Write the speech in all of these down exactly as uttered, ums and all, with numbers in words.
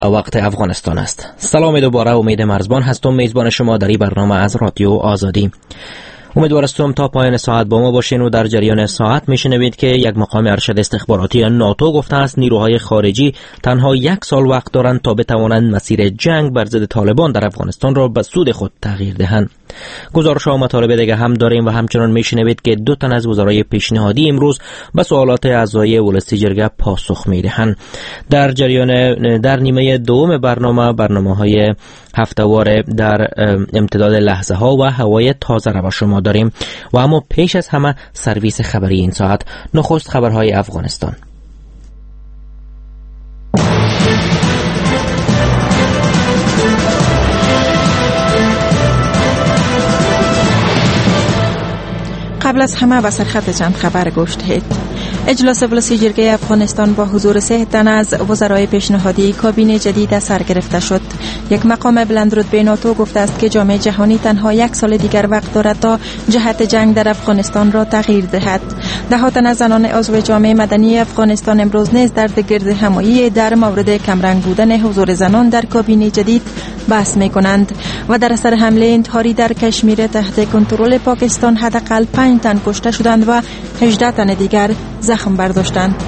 وقت افغانستان است. سلام دوباره، امید مرزبان هستم، میزبان شما در این برنامه از رادیو آزادی. امیدوارم تا پایان ساعت با ما باشین و در جریان ساعت میشنوید که یک مقام ارشد استخباراتی ناتو گفته است نیروهای خارجی تنها یک سال وقت دارند تا بتوانند مسیر جنگ بر ضد طالبان در افغانستان را به سود خود تغییر دهند. گزارش ها و مطالب دیگه هم داریم و همچنان میشنوید که دو تن از وزرای پیشنهادی امروز به سوالات اعضای ولسی جرگه پاسخ میدهند. در جریان در نیمه دوم برنامه برنامه‌های هفته‌وار در امتداد لحظه ها و هوای تازه را به شما داریم و اما پیش از همه سرویس خبری این ساعت. نخست خبرهای افغانستان. قبل از همه به سرخط چند خبر گوش دهید. اجلاس ولسی جرگه افغانستان با حضور سه تن از وزرای پیشنهادی کابینه جدید سر گرفته شد. یک مقام بلندرتبه ناتو گفته است که جامعه جهانی تنها یک سال دیگر وقت دارد تا جهت جنگ در افغانستان را تغییر دهد. ده ها تن از زنان عضو جامعه مدنی افغانستان امروز نیز در گرد همایی در مورد کمرنگ بودن حضور زنان در کابینه جدید بحث می‌کنند و در اثر حمله انتحاری در کشمیر تحت کنترل پاکستان حداقل پنج تن کشته شدند و هجده تن دیگر زخم برداشتند.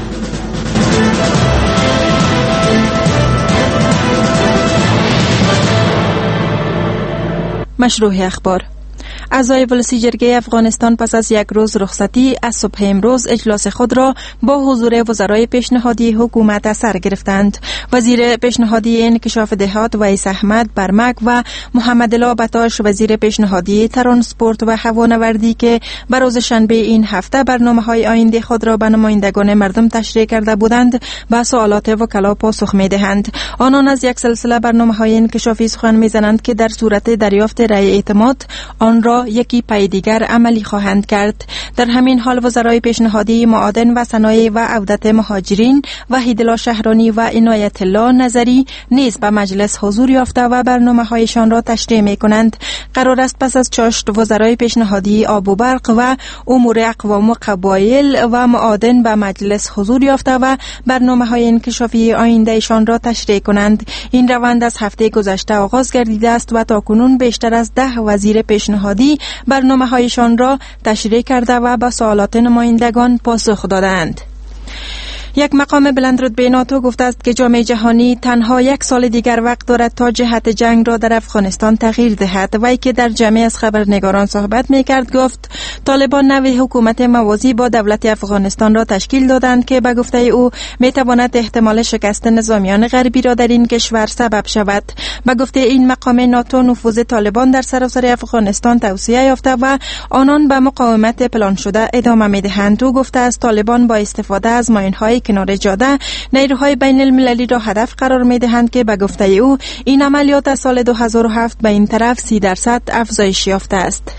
مشروع اخبار. اعضای ولسی جرگه افغانستان پس از یک روز رخصتی از صبح امروز اجلاس خود را با حضور وزرای پیشنهادی حکومت سر گرفتند. وزیر پیشنهادی انکشاف دهات ویس احمد برمک و محمد الا بتاش وزیر پیشنهادی ترانسپورت و هوانوردی که بر روز شنبه این هفته برنامه‌های آینده خود را به نمایندگان مردم تشریح کرده بودند به سوالات وکلا پاسخ می‌دهند. آنان از یک سلسله برنامه‌های انکشافی سخن می‌زنند که در صورت دریافت رأی اعتماد آن را یکی پای دیگر عملی خواهند کرد. در همین حال وزرای پیشنهادی معادن و صنایع و عودت مهاجرین وحیدالله شهرانی و عنایت الله نظری نیز به مجلس حضور یافته و برنامه‌هایشان را تشریح می‌کنند. قرار است پس از چاشت وزرای پیشنهادی آب و برق و امور اقوام و قبایل و معادن به مجلس حضور یافته و برنامه‌های انکشافی آیندهشان را تشریح کنند. این روند از هفته گذشته آغاز گردیده است و تاکنون بیشتر از ده وزیر پیشنهادی برنامه‌هایشان را تشریح کرده و به سوالات نمایندگان پاسخ دادند. یک مقام بلندرتبه ناتو گفته است که جامعه جهانی تنها یک سال دیگر وقت دارد تا جهت جنگ را در افغانستان تغییر دهد. وی که در جمع از خبرنگاران صحبت می‌کرد گفت طالبان نوع حکومت موازی با دولت افغانستان را تشکیل دادند که به گفته او می‌تواند احتمال شکست نظامیان غربی را در این کشور سبب شود. به گفته این مقام ناتو نفوذ طالبان در سراسر افغانستان توسعه یافته و آنان به مقاومت پلان شده ادامه می‌دهند. او گفته است طالبان با استفاده از ماین‌های کنار جاده نیروهای بین المللی را هدف قرار می دهند که به گفته او این عملیات از سال دو هزار و هفت به این طرف سی درصد افزایش یافته است.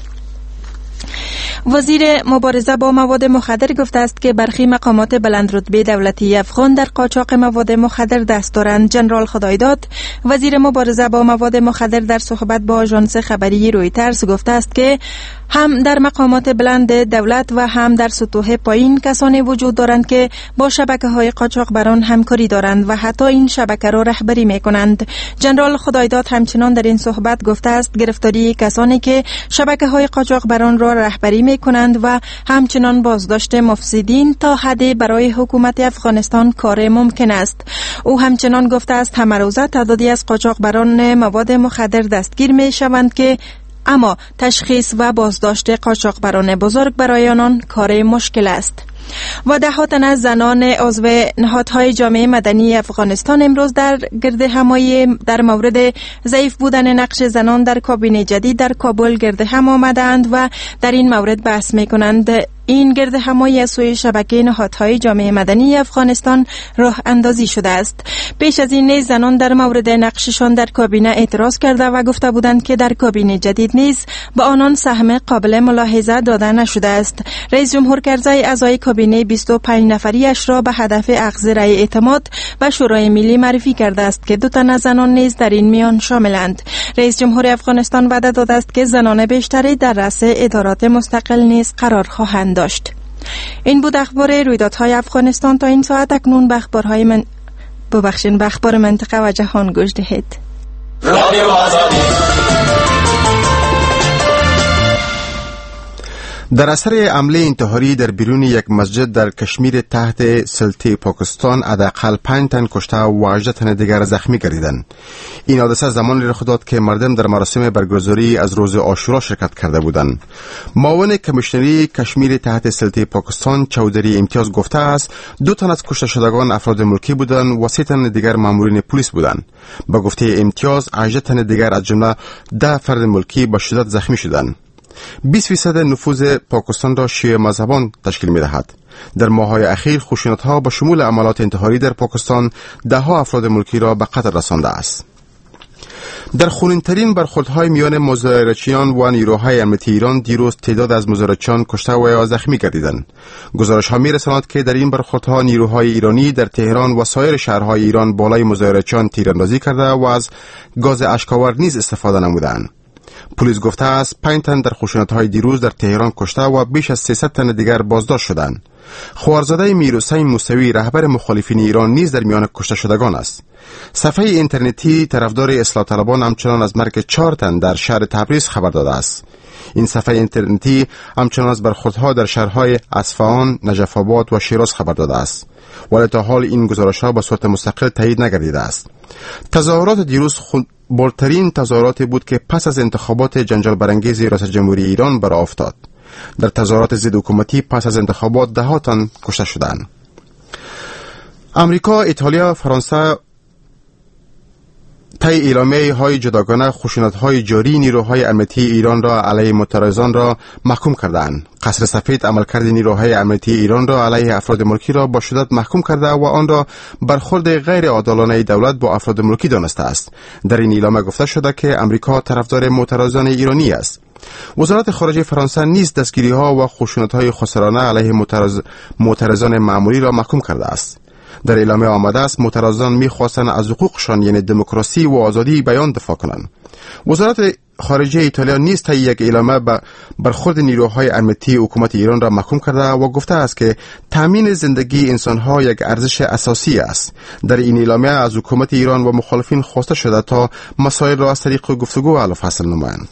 وزیر مبارزه با مواد مخدر گفته است که برخی مقامات بلندرتبه دولتی افغان در قاچاق مواد مخدر دست دارند. جنرال خدایداد وزیر مبارزه با مواد مخدر در صحبت با آژانس خبری رویترز گفته است که هم در مقامات بلند دولت و هم در سطوح پایین کسانی وجود دارند که با شبکه‌های قاچاقبران همکاری دارند و حتی این شبکه را رهبری می‌کنند. جنرال خدایداد همچنان در این صحبت گفته است گرفتاری کسانی که شبکه‌های قاچاقبران را رهبری می‌کنند و همچنان بازداشت مفسدین تا حدی برای حکومت افغانستان کار ممکن است. او همچنان گفته است همه روزه تعدادی از قاچاقبران مواد مخدر دستگیر می‌شوند که اما تشخیص و بازداشت قاچاقبران بزرگ برای آنان کار مشکل است. و ده ها تن از زنان عضو نهادهای جامعه مدنی افغانستان امروز در گرد همایی در مورد ضعیف بودن نقش زنان در کابینه جدید در کابل گرد هم آمدند و در این مورد بحث می‌کنند. این گرد همایی از سوی شبکه نهادهای جامعه مدنی افغانستان راه اندازی شده است. پیش از این نیز زنان در مورد نقششان در کابینه اعتراض کرده و گفته بودند که در کابینه جدید نیز به آنان سهم قابل ملاحظه داده نشده است. رئیس جمهور کرزی اعضای کابینه بیست و پنج نفریش را به هدف اخذ رأی اعتماد به شورای ملی معرفی کرده است که دو تن از زنان نیز در این میان شاملند. رئیس جمهور افغانستان وعده داده است که زنان بیشتری در رأس ادارات مستقل نیز قرار خواهند داشت. این بود اخبار رویدادهای افغانستان تا این ساعت. اکنون به اخبارهای من ببخشین به اخبار منطقه و جهان گوش دهید. رادیو آزادی. در اثر حمله انتحاری در بیرون یک مسجد در کشمیر تحت سلطه پاکستان حداقل پنج تن کشته و هجده تن دیگر زخمی گردیدند. این حادثه زمانی رخ داد که مردم در مراسم برگزاری از روز عاشورا شرکت کرده بودند. معاون کمیشنری کشمیر تحت سلطه پاکستان چودری امتیاز گفته است دو تن از کشته شدگان افراد ملکی بودند و سه تن دیگر مامورین پلیس بودند. با گفته امتیاز هجده تن دیگر از جمله ده فرد ملکی به شدت زخمی شدند. بیست فیصد نفوذ پاکستان را شیعه مذهبان تشکیل می دهد. در ماه‌های اخیر خشونت‌ها با شمول عملات انتحاری در پاکستان ده ها افراد ملکی را به قتل رسانده است. در خونین‌ترین برخوردهای میان مظاهرچیان و نیروهای امنیتی ایران دیروز تعداد از مظاهرچیان کشته و یا زخمی گردیدند. گزارش‌ها می‌رساند که در این برخوردها نیروهای ایرانی در تهران و سایر شهرهای ایران بالای مظاهرچیان تیراندازی کرده و از گاز اشک‌آور نیز استفاده نمودند. پلیس گفته است پنج تن در خشونت‌های دیروز در تهران کشته و بیش از سیصد تن دیگر بازداشت شدند. خواهرزاده میرحسین موسوی رهبر مخالفین ایران نیز در میان کشته شدگان است. صفحه اینترنتی طرفدار اصلاح طلبان همچنان از مرگ چهار تن در شهر تبریز خبر داده است. این صفحه اینترنتی همچنان از برخوردها در شهرهای اصفهان، نجف آباد و شیراز خبر داده است. ولی تا حال این گزارش‌ها به صورت مستقل تایید نگردیده است. تظاهرات دیروز خود بولترین تظاهراتی بود که پس از انتخابات جنجال برانگیز ریاست جمهوری ایران برآ افتاد. در تظاهرات ضد حکومتی پس از انتخابات ده ها تن کشته شدند. امریکا، ایتالیا، فرانسه طی اعلامیه های جداگانه خشونت های جاری نیروهای امنیتی ایران را علیه معترضان را محکوم کردند. قصر سفید عملکرد نیروهای امنیتی ایران را علیه افراد ملکی را با شدت محکوم کرده و آن را برخورد غیر عادلانه دولت با افراد ملکی دانسته است. در این اعلامیه گفته شده که امریکا طرفدار معترضان ایرانی است. وزارت خارجه فرانسه نیز دستگیری ها و خشونت های خسرانه علیه معترض معترضان معمولی را محکوم کرده است. در اعلامیه آمده است معترضان می‌خواستند از حقوقشان یعنی دموکراسی و آزادی بیان دفاع کنند. وزارت خارجه ایتالیا نیز طی یک اعلامیه به برخورد نیروهای امنیتی حکومت ایران را محکوم کرده و گفته است که تامین زندگی انسان‌ها یک ارزش اساسی است. در این اعلامیه از حکومت ایران و مخالفین خواسته شده تا مسائل را از طریق گفتگو حل و فصل نمایند.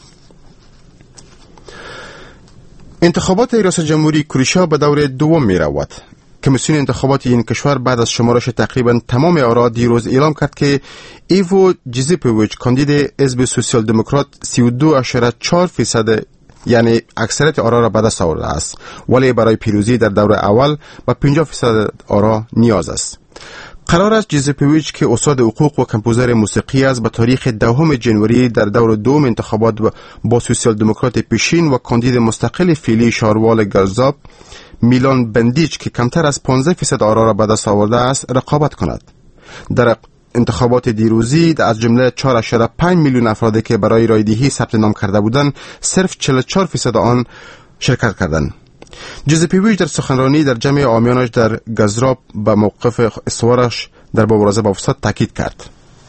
انتخابات ریاست جمهوری کروشیا به دور دوم می رود. کمیسیون انتخابات این کشور بعد از شمارش تقریبا تمام آرا دیروز اعلام کرد که ایوو جیزیپوویچ کاندید حزب سوسیال دموکرات سی و دو اشاره چهار فیصد یعنی اکثریت آرا را به دست آورده است، ولی برای پیروزی در دور اول به پنجاه فیصد آرا نیاز است. قرار است جیزیپوویچ که استاد حقوق و کمپوزر موسیقی است به تاریخ دهم جنوری در دور دوم انتخابات با سوسیال دموکرات پیشین و کاندید مستقل فعلی شاروال گرزاب میلان بندیچ که کمتر از پانزده فیصد آرا را به دست آورده است رقابت کند. در انتخابات دیروزی از جمله چهار اشاره پنج میلیون افرادی که برای رایدهی ثبت نام کرده بودند صرف چهل و چهار فیصد آن شرکت کردند. جیزیپوویچ در سخنرانی در جمع عامیانش در گزراب به موقف استوارش در مبارزه با فساد تاکید کرد.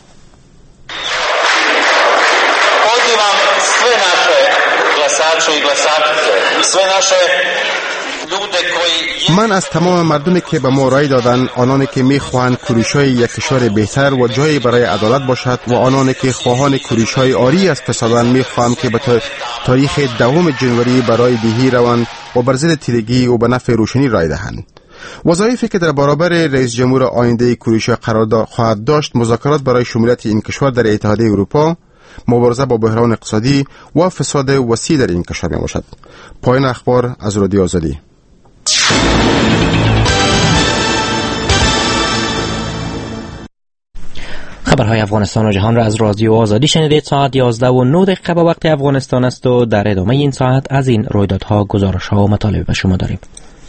من از تمام مردمی که به ما رای دادند، آنانی که میخواهند کروشای یک کشور بهتر و جایی برای عدالت باشد و آنانی که خواهان کروشای آری از فسادند، میخواهم که به تاریخ دوم جنوری برای دهی روند و بر ضد تیرگی و به نفع روشنی رای دهند. وظایفی که در برابر رئیس جمهور آینده کروشیا قرار خواهد داشت مذاکرات برای شمولیت این کشور در اتحادیه اروپا، مبارزه با بحران اقتصادی و فساد وسیع در این کشور می باشد. پایان اخبار از رادیو آزادی. خبرهای افغانستان و جهان را از رادیو آزادی شنیدید. ساعت یازده و نه دقیقه به وقت افغانستان است و در ادامه این ساعت از این رویدادها، گزارش‌ها و مطالب به شما داریم.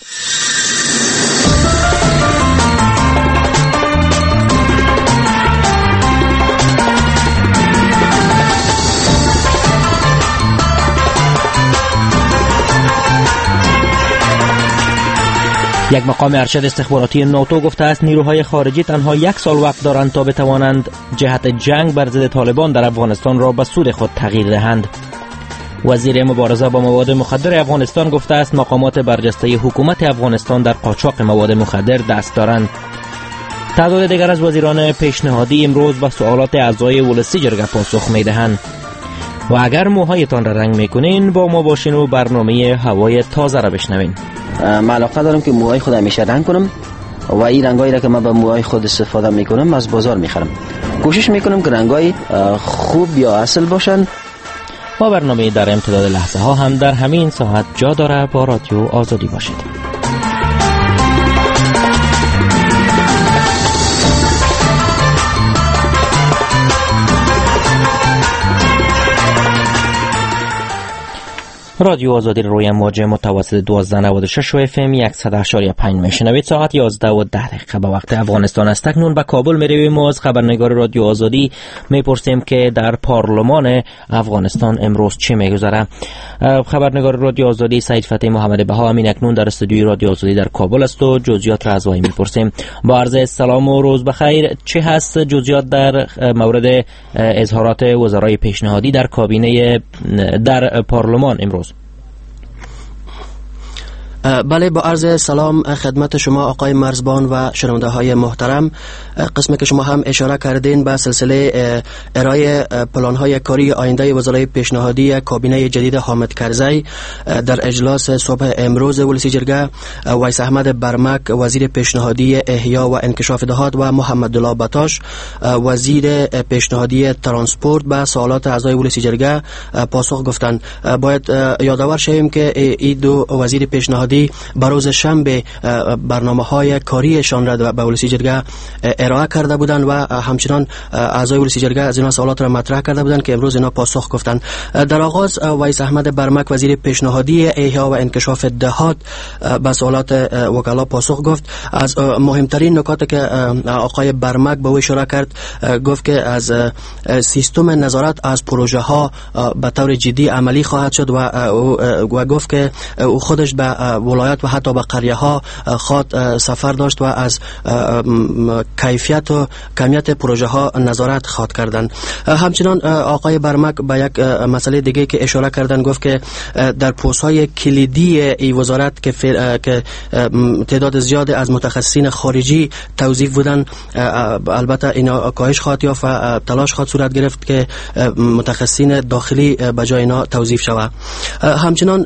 یک مقام ارشد استخباراتی ناتو گفته است نیروهای خارجی تنها یک سال وقت دارند تا بتوانند جهت جنگ بر ضد طالبان در افغانستان را به سود خود تغییر دهند. وزیر مبارزه با مواد مخدر افغانستان گفته است مقامات برجسته حکومت افغانستان در قاچاق مواد مخدر دست دارند. تعداد دیگر از وزیران پیشنهادی امروز به سوالات اعضای ولسی جرگه پاسخ میدهند. و اگر موهایتان را رنگ میکنین با ما باشین و برنامه هوای تازه را بشنوین. من علاقه دارم که موهای خود همیشه رنگ کنم و این رنگایی را که من به موهای خود استفاده میکنم از بازار میخرم. کوشش میکنم که رنگای خوب یا اصل باشن. و برنامه در امتداد لحظه ها هم در همین ساعت جا داره. با رادیو آزادی باشید. رادیو آزادی روی موج متوسط دوازده نود و شش و اف ام صد و هشت و پنج میشنوید. ساعت یازده و ده دقیقه به وقت افغانستان است. اکنون به کابل میرویم و از خبرنگار رادیو آزادی میپرسیم که در پارلمان افغانستان امروز چه میگذره. خبرنگار رادیو آزادی سید فتحی محمد بها همین اکنون در استودیوی رادیو آزادی در کابل است و جزئیات را از وی میپرسیم. با عرض سلام و روز بخیر، چه هست جزئیات در مورد اظهارات وزرای پیشنهادی در کابینه در پارلمان امروز؟ بله، با عرض سلام خدمت شما آقای مرزبان و شنونده های محترم. قسمی که شما هم اشاره کردین به سلسله ارائه پلان های کاری آینده وزرای پیشنهادی کابینه جدید حامد کرزی در اجلاس صبح امروز ولسی جرگه، ویس احمد برمک وزیر پیشنهادی احیا و انکشاف دهات و محمد الله بطاش وزیر پیشنهادی ترانسپورت به سوالات اعضای ولسی جرگه پاسخ گفتند. باید یادآور شویم که این دو وزیر پیشنهادی بروز شنبه برنامه های کاریشان را به ولسی جرگه ارائه کرده بودند و همچنان اعضای ولسی جرگه از اینا سوالات را مطرح کرده بودند که امروز اینا پاسخ گفتند. در آغاز ویس احمد برمک وزیر پیشنهادی احیا و انکشاف دهات به سوالات وکلا پاسخ گفت. از مهمترین نکاتی که آقای برمک به او اشاره کرد، گفت که از سیستم نظارت از پروژه ها به طور جدی عملی خواهد شد و و گفت که او خودش به ولایت و حتی به قریه ها خود سفر داشت و از کیفیت و کمیت پروژه ها نظارت خواهد کردن. همچنان آقای برمک به یک مسئله دیگه که اشاره کردن، گفت که در پست های کلیدی ای وزارت که که تعداد زیاد از متخصصین خارجی توظیف بودن، البته اینا کاهش خواهد یافت و تلاش خواهد صورت گرفت که متخصصین داخلی به جای اینا توظیف شود. همچنان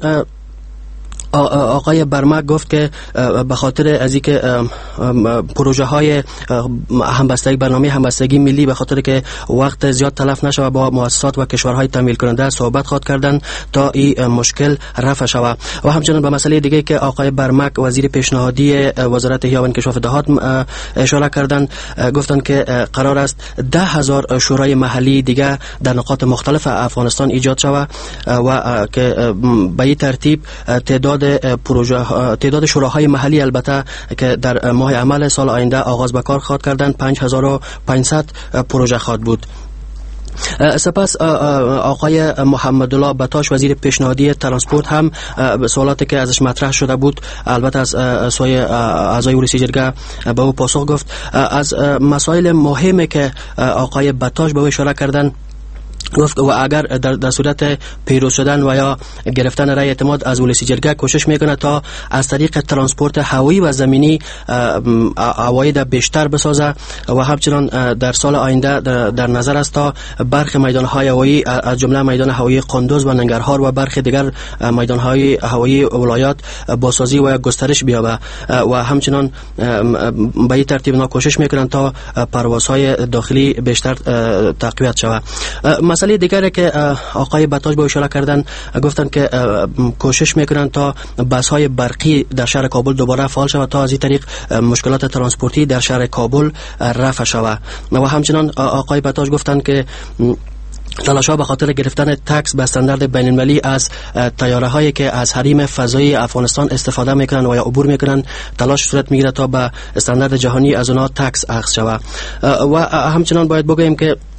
آقای برمک گفت که به خاطر از اینکه پروژه های همبستگی برنامه همبستگی ملی به خاطر که وقت زیاد تلف نشود با مؤسسات و کشورهای تمویل کننده صحبت خواهد کردن تا این مشکل رفع شود. و همچنین به مسئله دیگه که آقای برمک وزیر پیشنهادی وزارت احیا و انکشاف دهات اشاره کردن، گفتن که قرار است ده هزار شورای محلی دیگه در نقاط مختلف افغانستان ایجاد شود و که به این ترتیب تعداد پروژه تعداد شوراهای محلی البته که در ماه عمل سال آینده آغاز به کار خواهد کردن پنج هزار و پانصد پروژه خواهد بود. سپس آقای محمد الله بطاش وزیر پیشنهادی ترانسپورت هم سوالاتی که ازش مطرح شده بود البته از سوی اعضای ولسی جرگه به او پاسخ گفت. از مسائل مهمی که آقای بطاش به او اشاره کردن، گفت و اگر در, در صورت پیروز شدن و یا گرفتن رای اعتماد از ولسی جرگه کوشش میکنه تا از طریق ترانسپورت هوایی و زمینی عواید بیشتر بسازه و همچنان در سال آینده در نظر است تا برخی میدانهای هوایی از جمله میدان هوایی قندوز و ننگرهار و برخی دیگر میدانهای هوایی ولایات بازسازی و گسترش بیابه و همچنان به این ترتیب نا کوشش میکنن تا پروازهای داخلی بیشتر تقویت شود. مسئله دیگری که آقای بطاش به اشاره کردن، گفتن که کوشش میکنن تا بس های برقی در شهر کابل دوباره فعال شود تا از این طریق مشکلات ترانسپورتی در شهر کابل رفع شود. و همچنان آقای بطاش گفتن که تلاش‌ها به خاطر گرفتن تکس به استاندارد بین‌المللی از طیاره هایی که از حریم فضایی افغانستان استفاده میکنن و یا عبور میکنن تلاش صورت میگیره تا به استاندارد جهانی از اونها تکس اخذ شود. و همچنان باید بگوییم که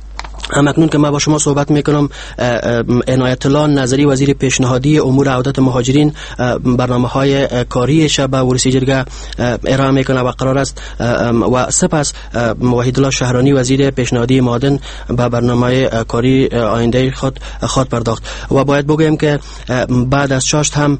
همکنون که من با شما صحبت میکنم عنایت الله نظری وزیر پیشنهادی امور عودت مهاجرین برنامه های کاریش به ورسی جرگه ارائه میکنه و قرار است و سپس وحید الله شهرانی وزیر پیشنهادی معادن به برنامه کاری آینده خود خود پرداخت. و باید بگویم که بعد از چاشت هم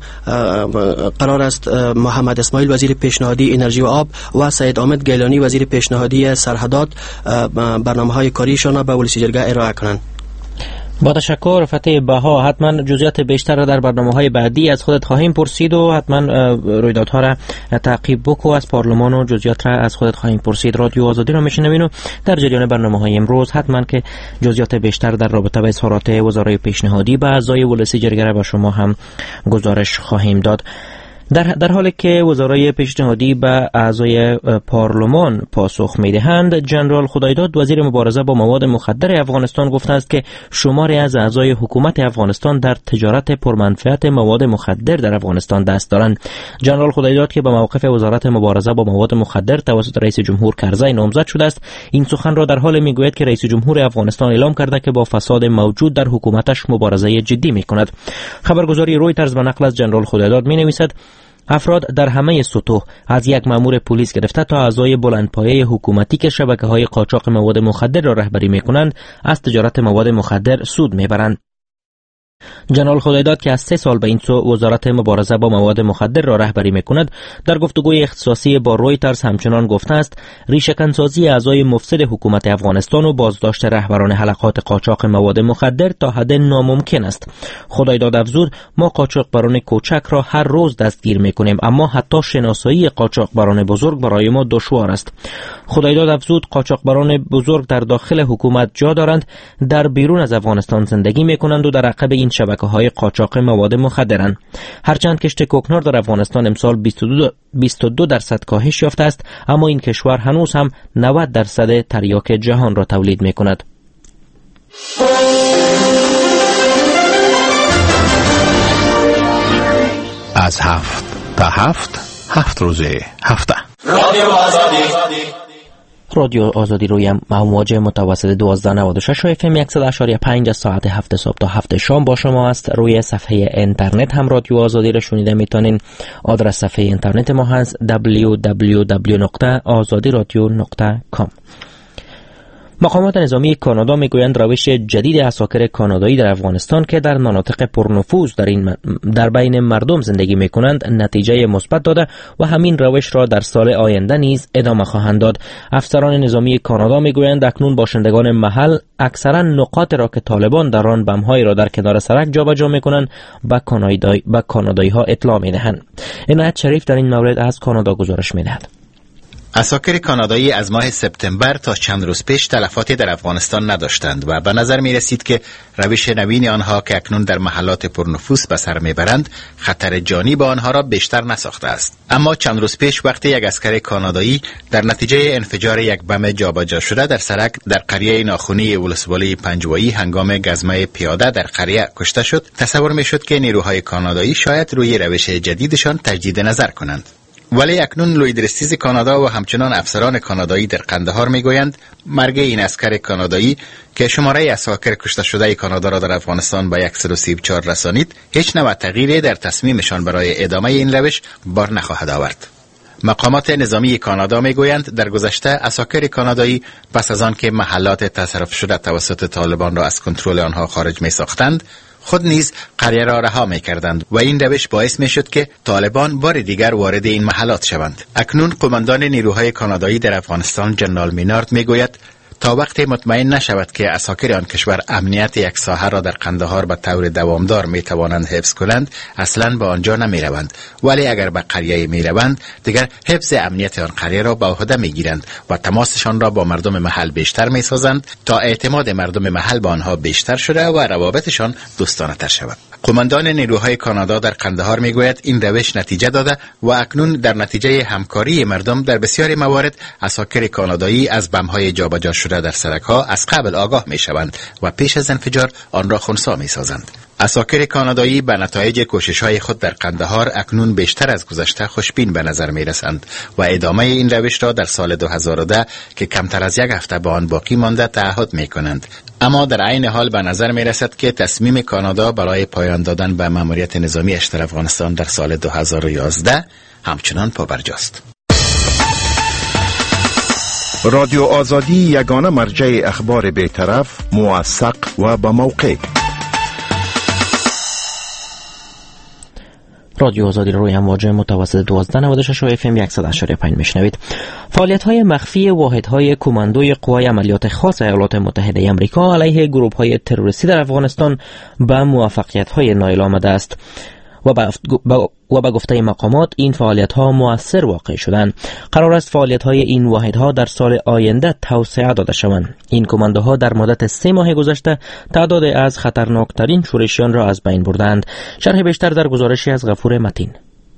قرار است محمد اسماعیل وزیر پیشنهادی انرژی و آب و سید آمد گیلانی وزیر پیشنهادی سرحدات برنامه های کاریشان به ورسی جرگه ارائه کنند. با تشکر فتح بها. حتما جزئیات بیشتر را در برنامه‌های بعدی از خودت خواهیم پرسید و حتما رویدادها را تعقیب بکو. از پارلمان و جزئیات را از خودت خواهیم پرسید. رادیو آزادی را میشنوین و در جریان برنامه‌های امروز حتما که جزئیات بیشتر در رابطه با اظهارات وزرای پیشنهادی به اعضای ولسی جرگه با شما هم گزارش خواهیم داد. در در حالی که وزرای پیشنهادی به اعضای پارلمان پاسخ می‌دهند، جنرال خدایداد وزیر مبارزه با مواد مخدر افغانستان گفته است که شماری از اعضای حکومت افغانستان در تجارت پرمنفعت مواد مخدر در افغانستان دست دارند. جنرال خدایداد که به موقف وزارت مبارزه با مواد مخدر توسط رئیس جمهور کرزی نامزد شده است، این سخن را در حال میگوید که رئیس جمهور افغانستان اعلام کرده که با فساد موجود در حکومتش مبارزه جدی می‌کند. خبرگزاری رویترز به نقل از جنرال خدایداد می‌نویسد افراد در همه سطوح از یک مأمور پلیس گرفته تا اعضای بلندپایه حکومتی که شبکه‌های قاچاق مواد مخدر را رهبری می‌کنند از تجارت مواد مخدر سود می‌برند. جنرال خدایداد که از سه سال به این سو وزارت مبارزه با مواد مخدر را رهبری می‌کند، در گفتگوی اختصاصی با رویترز همچنان گفته است ریشه‌کنسازی اعضای مفسد حکومت افغانستان و بازداشت رهبران حلقات قاچاق مواد مخدر تا حد ناممکن است. خدایداد افزود ما قاچاقبران کوچک را هر روز دستگیر می‌کنیم، اما حتی شناسایی قاچاقبران بزرگ برای ما دشوار است. خدایداد افزود قاچاقبران بزرگ در داخل حکومت جا دارند، در بیرون از افغانستان زندگی می‌کنند و در عقب این شبکه‌های قاچاق مواد مخدرند. هرچند کشت کوکنار در افغانستان امسال بیست و دو درصد کاهش یافته است، اما این کشور هنوز هم نود درصد تریاک جهان را تولید می‌کند. از هفت تا هفت هفت روزه هفته رادیو آزادی رادیو آزادی روی موج متوسط دوازده نود و شش و اف ام صد و اشاره پنج از ساعت هفت صبح تا هفت شام با شما است. روی صفحه اینترنت هم رادیو آزادی را شنیده میتونین. آدرس صفحه اینترنت ما هست دبلیو دبلیو دبلیو دات آزادی رادیو دات کام. مقامات نظامی کانادا میگویند روش جدید عساکر کانادایی در افغانستان که در مناطق پرنفوذ در این در بین مردم زندگی میکنند نتیجه مثبت داده و همین روش را در سال آینده نیز ادامه خواهند داد. افسران نظامی کانادا میگویند اکنون باشندگان محل اکثرا نقاط را که طالبان در آن بم‌هایی را در کنار سرک جابجا میکنند به کانادایی به کانادایی ها اطلاع میدهند. عنایت شریف در این مورد از کانادا گزارش میدهد. عساکر کانادایی از ماه سپتامبر تا چند روز پیش تلفاتی در افغانستان نداشتند و به نظر می رسید که روش نوین آنها که اکنون در محلات پرنفوذ به سر می برند خطر جانی به آنها را بیشتر نساخته است. اما چند روز پیش وقتی یک عسکر کانادایی در نتیجه انفجار یک بم جابجا شده در سرک در قریه ناخونی ولسوالی پنجوایی هنگام گزمه پیاده در قریه کشته شد، تصور می شد که نیروهای کانادایی شاید روی روش جدیدشان تجدید نظر کنند. ولی اکنون لویدرستیز کانادا و همچنان افسران کانادایی در قندهار میگویند مرگ این عسکر کانادایی که شماره عساکر کشته شده کانادا را در افغانستان به صد و سی و چهار رسانید هیچ نوع تغییری در تصمیمشان برای ادامه این روش بار نخواهد آورد. مقامات نظامی کانادا میگویند در گذشته عساکر کانادایی پس از آن که محلات تصرف شده توسط طالبان را از کنترل آنها خارج می ساختند خود نیز قریه را رها می کردند و این روش باعث می شد که طالبان بار دیگر وارد این محلات شوند. اکنون قماندان نیروهای کانادایی در افغانستان جنرال مینارد می گوید تا وقتی مطمئن نشود که عساکر آن کشور امنیت یک ساحه را در قندهار به طور دوامدار می توانند حفظ کنند اصلا به آنجا نمی روند، ولی اگر به قریه می روند دیگر حفظ امنیت آن قریه را به عهده می گیرند و تماسشان را با مردم محل بیشتر می سازند تا اعتماد مردم محل به آنها بیشتر شده و روابطشان دوستانه تر شود. قماندان نیروهای کانادا در قندهار می گوید این روش نتیجه داده و اکنون در نتیجه همکاری مردم در بسیاری موارد عساکر کانادایی از بم‌های جابجا شده در سرک‌ها از قبل آگاه می‌شوند و پیش از انفجار آن را خنثی می‌سازند. اساکر کانادایی به نتایج کوشش‌های خود در قندهار اکنون بیشتر از گذشته خوشبین به نظر می‌رسند و ادامه این روش را در سال دو هزار و ده که کمتر از یک هفته به آن باقی مانده تعهد می‌کنند. اما در عین حال به نظر می‌رسد که تصمیم کانادا برای پایان دادن به مأموریت نظامی‌اش در افغانستان در سال دو هزار و یازده همچنان پابرجاست. رادیو آزادی یگانه مرجع اخبار بی‌طرف، موثق و با موقع. رادیو آزادی روی امواج متوسط دوازده نود و شش و اف ام صد و هشت و پنج میشنوید. فعالیت‌های مخفی واحدهای کماندوی قوای عملیات خاص ایالات متحده آمریکا علیه گروه‌های تروریستی در افغانستان به موفقیت‌های نایل آمده است و با به گفته مقامات این فعالیت‌ها مؤثر واقع شدند. قرار است فعالیت‌های این واحدها در سال آینده توسعه داده شوند. این کماندوها در مدت سه ماه گذشته تعداد از خطرناکترین شورشیان را از بین بردند. شرح بیشتر در گزارشی از غفور متین.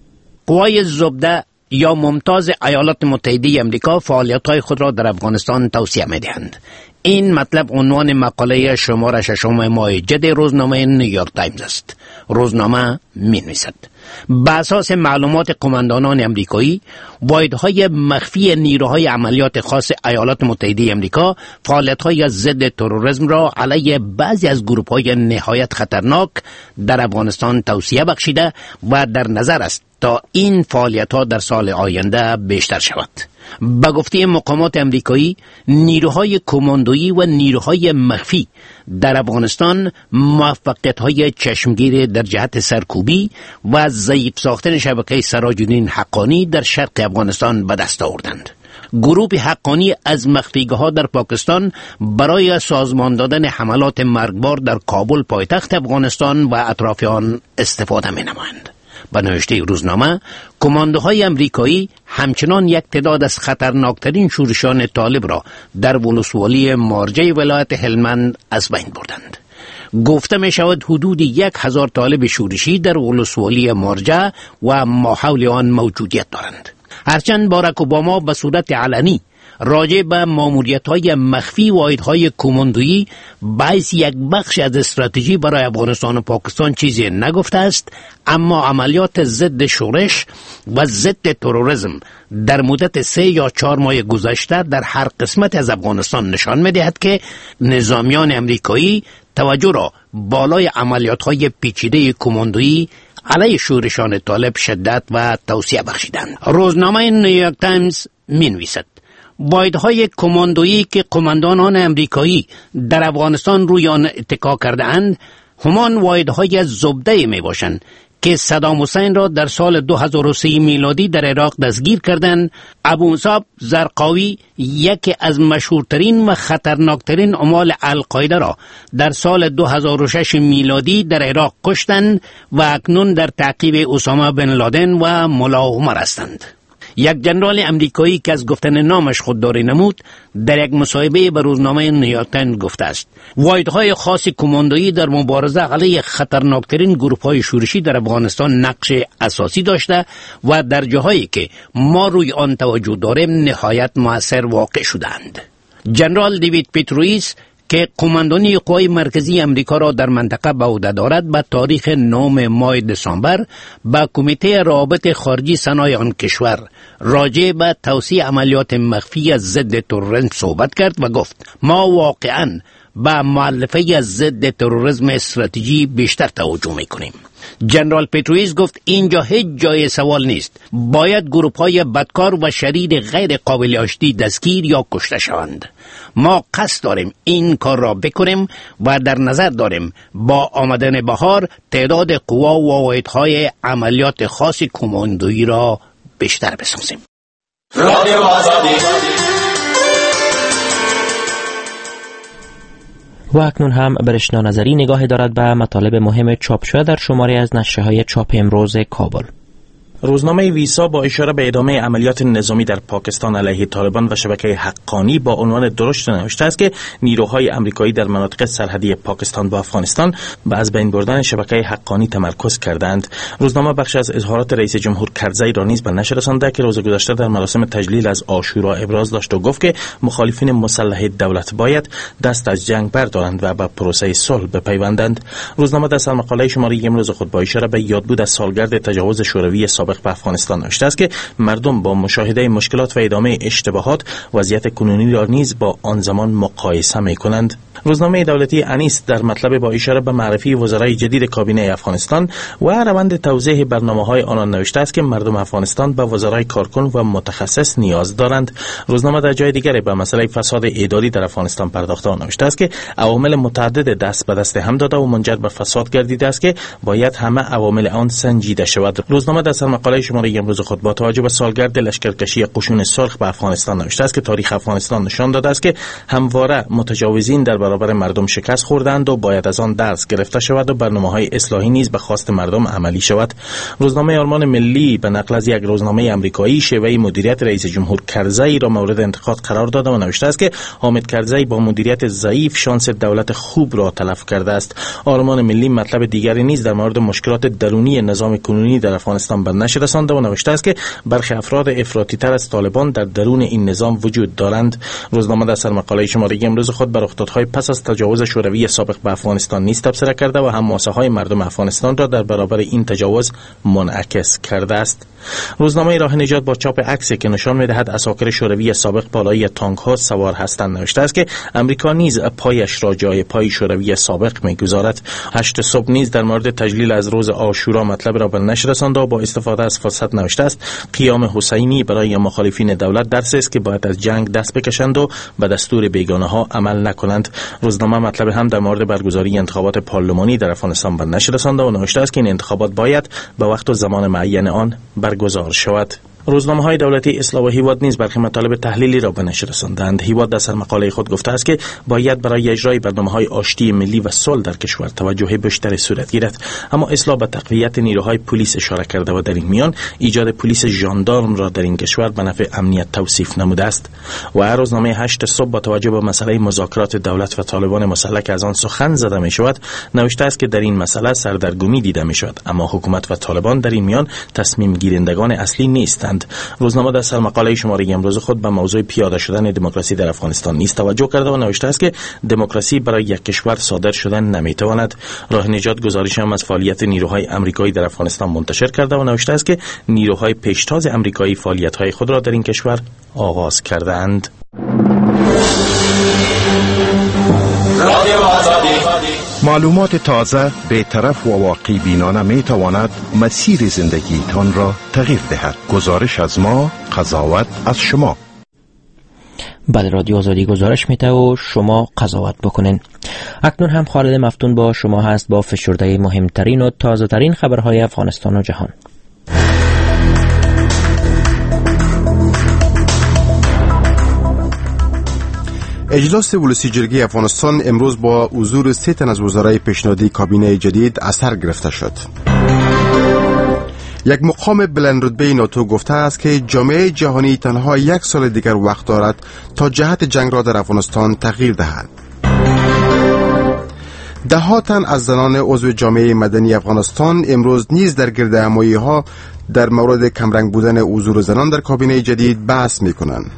قوای زبده یا ممتاز ایالات متحده آمریکا فعالیت‌های خود را در افغانستان توسعه می‌دهند. این مطلب عنوان مقاله شماره ششم ماه جد روزنامه نیویورک تایمز است. روزنامه می‌نویسد: به اساس معلومات قماندانان امریکایی، واحدهای مخفی نیروهای عملیات خاص ایالات متحده آمریکا فعالیت‌های ضد تروریسم را علیه بعضی از گروه‌های نهایت خطرناک در افغانستان توسعه بخشیده و در نظر است تا این فعالیت‌ها در سال آینده بیشتر شود. به گفته مقامات امریکایی، نیروهای کماندویی و نیروهای مخفی در افغانستان موفقیت‌های چشمگیر در جهت سرکوبی و ضعیف ساختن شبکه سراج الدین حقانی در شرق افغانستان به دست آوردند. گروه حقانی از مخفیگاه‌ها در پاکستان برای سازمان دادن حملات مرگبار در کابل پایتخت افغانستان و اطراف آن استفاده می‌نمایند. به نوشته روزنامه، کماندوهای امریکایی همچنان یک تعداد از خطرناکترین شورشیان طالب را در ولسوالی مارجه ولایت هلمند از بین بردند. گفته می شود حدود یک هزار طالب شورشی در ولسوالی مارجه و ماحول آن موجودیت دارند. هرچند باراک اوباما به صورت علنی راجع به ماموریت‌های مخفی واحدهای کماندویی باعث یک بخش از استراتژی برای افغانستان و پاکستان چیزی نگفته است، اما عملیات ضد شورش و ضد تروریسم در مدت سه یا چهار ماه گذشته در هر قسمت از افغانستان نشان می‌دهد که نظامیان امریکایی توجه را بالای عملیات‌های پیچیده کماندویی علیه شورشان طالب شدت و توسعه بخشیدند. روزنامه نیویورک تایمز می‌نویسد: واحدهای کماندویی که قماندانان امریکایی در افغانستان روی آن اتکا کرده اند همان واحدهای زبده می باشند که صدام حسین را در سال دو هزار و سه میلادی در عراق دستگیر کردند. ابو مصعب زرقاوی یکی از مشهورترین و خطرناکترین عمال القاعده را در سال دو هزار و شش میلادی در عراق کشتند و اکنون در تعقیب اسامه بن لادن و ملا عمر هستند. یک جنرال امریکایی که از گفتن نامش خودداری نمود در یک مصاحبه به روزنامه نیویورک تایمز گفته است: واحدهای خاص کماندویی در مبارزه علیه خطرناکترین گروه‌های شورشی در افغانستان نقش اساسی داشته و در جاهایی که ما روی آن توجه داریم نهایت مؤثر واقع شدند. جنرال دیوید پیترویس که قماندانی قوای مرکزی امریکا را در منطقه به عهده دارد به تاریخ نهم ماه دسامبر با کمیته روابط خارجی سنای آن کشور راجع به توسعه عملیات مخفی از ضد تروریسم صحبت کرد و گفت: ما واقعاً به مؤلفه ضد تروریسم استراتژی بیشتر توجه می‌کنیم. جنرال پیترویس گفت: اینجا هیچ جای سوال نیست، باید گروه‌های بدکار و شریر غیر قابل آشتی دستگیر یا کشته شوند. ما قصد داریم این کار را بکنیم و در نظر داریم با آمدن بهار تعداد قوا و واحدهای عملیات خاص کماندویی را بیشتر بسازیم. رادیو آزادی. و اکنون هم برشنا نظری نگاهی دارد به مطالب مهم چاپ شده در شماره از نشریه‌های چاپ امروز کابل. روزنامه ویسا با اشاره به ادامه عملیات نظامی در پاکستان علیه طالبان و شبکه حقانی با عنوان درشت نوشته است که نیروهای آمریکایی در مناطق سرحدی پاکستان با افغانستان به از بین بردن شبکه حقانی تمرکز کردند. روزنامه بخش از اظهارات رئیس جمهور کرزی را نیز به نشر رسانده که روز گذشته در مراسم تجلیل از عاشورا ابراز داشت و گفت که مخالفین مسلح دولت باید دست از جنگ بردارند و به پروسه صلح بپیوندند. روزنامه در سرمقاله شماره امروز خود با اشاره به یادبود از سالگرد تجاوز شوروی سابق به افغانستان نوشته است که مردم با مشاهده مشکلات و ادامه اشتباهات وضعیت کنونی را نیز با آن زمان مقایسه می‌کنند. روزنامه دولتی انیس در مطلب با اشاره به معرفی وزرای جدید کابینه افغانستان و روند توزیع برنامه‌های آنان نوشته است که مردم افغانستان به وزرای کارکن و متخصص نیاز دارند. روزنامه در جای دیگری به مسئله فساد اداری در افغانستان پرداخته نوشته است که عوامل متعدد دست به دست هم داده و منجر به فساد گردیده است که باید همه عوامل آن سنجیده شود. روزنامه در سرمقاله شماره امروز خود با توجه به سالگرد لشکرکشی قشون سرخ به افغانستان نوشته است که تاریخ افغانستان نشان داده است که همواره متجاوزین در برابر مردم شکست خوردند و باید از آن درس گرفته شود و برنامه‌های اصلاحی نیز به خواست مردم عملی شود. روزنامه آرمان ملی به نقل از یک روزنامه آمریکایی شیوه مدیریت رئیس جمهور کرزی را مورد انتقاد قرار داده و نوشته است که حامد کرزی با مدیریت ضعیف شانس دولت خوب را تلف کرده است. آرمان ملی مطلب دیگری نیز در مورد مشکلات درونی نظام کنونی در افغانستان به نشر رسانده و نوشته است که برخی افراد افراطی تر از طالبان در درون این نظام وجود دارند. روزنامه در سرمقاله شماره امروز خود بر رخدادهای پس از تجاوز شوروی سابق به افغانستان نیز تبصره کرده و حماسه‌های مردم افغانستان را در برابر این تجاوز منعکس کرده است. روزنامه راه نجات با چاپ عکسی که نشان می‌دهد عساکر شوروی سابق بالای تانک‌ها سوار هستند نوشته است که امریکا نیز پایش را جای پای شوروی سابق می‌گذارد. هشت صبح نیز در مورد تجلیل از روز عاشورا مطلب را به نشر رسانده و با استفاده از فرصت نوشته است قیام حسینی برای مخالفین دولت درس است که باید از جنگ دست بکشند و به دستور بیگانه‌ها عمل نکنند. روزنامه مطلب هم در مورد برگزاری انتخابات پارلمانی در افغانستان به نشر رسانده و نوشته است که این انتخابات باید به وقت و زمان معین آن برگزار شود. روزنامه‌های دولتی اصلاح و هیواد نیز برخی مطالب تحلیلی را به نشر رساندند. هیواد در سرمقاله خود گفته است که باید برای اجرای برنامه‌های آشتی ملی و صلح در کشور توجه بیشتری صورت گیرد. اما اصلاح به تقویت نیروهای پلیس اشاره کرده و در این میان ایجاد پلیس ژاندارم را در این کشور به نفع امنیت توصیف نموده است. و روزنامه هشت صبح با توجه به مسئله مذاکرات دولت و طالبان مسلح که از آن سخن زده می شود نوشته است که در این مسئله سردرگمی دیده می شود، اما حکومت و طالبان در این میان تصمیم گیرندگان اصلی نیستند. روزنامه در سرمقاله شماره امروز خود به موضوع پیاده شدن دموکراسی در افغانستان نیز توجه کرده و نوشته است که دموکراسی برای یک کشور صادر شدن نمیتواند. راه نجات گزارش هم از فعالیت نیروهای آمریکایی در افغانستان منتشر کرده و نوشته است که نیروهای پیشتاز آمریکایی فعالیت‌های خود را در این کشور آغاز کردند. معلومات تازه، بی‌طرف و واقعی بینانه می تواند مسیر زندگی تان را تغییر دهد. گزارش از ما، قضاوت از شما. بله، رادیو آزادی گزارش میده و شما قضاوت بکنین. اکنون هم خالد مفتون با شما هست با فشرده مهمترین و تازه ترین خبرهای افغانستان و جهان. اجلاس ولسی جرگه افغانستان امروز با حضور سه تن از وزرای پیشنهادی کابینه جدید اثر گرفته شد. یک مقام بلند رتبه ناتو گفته است که جامعه جهانی تنها یک سال دیگر وقت دارد تا جهت جنگ را در افغانستان تغییر دهد. ده ها تن از زنان عضو جامعه مدنی افغانستان امروز نیز در گردهمایی ها در مورد کمرنگ بودن حضور زنان در کابینه جدید بحث می کنند.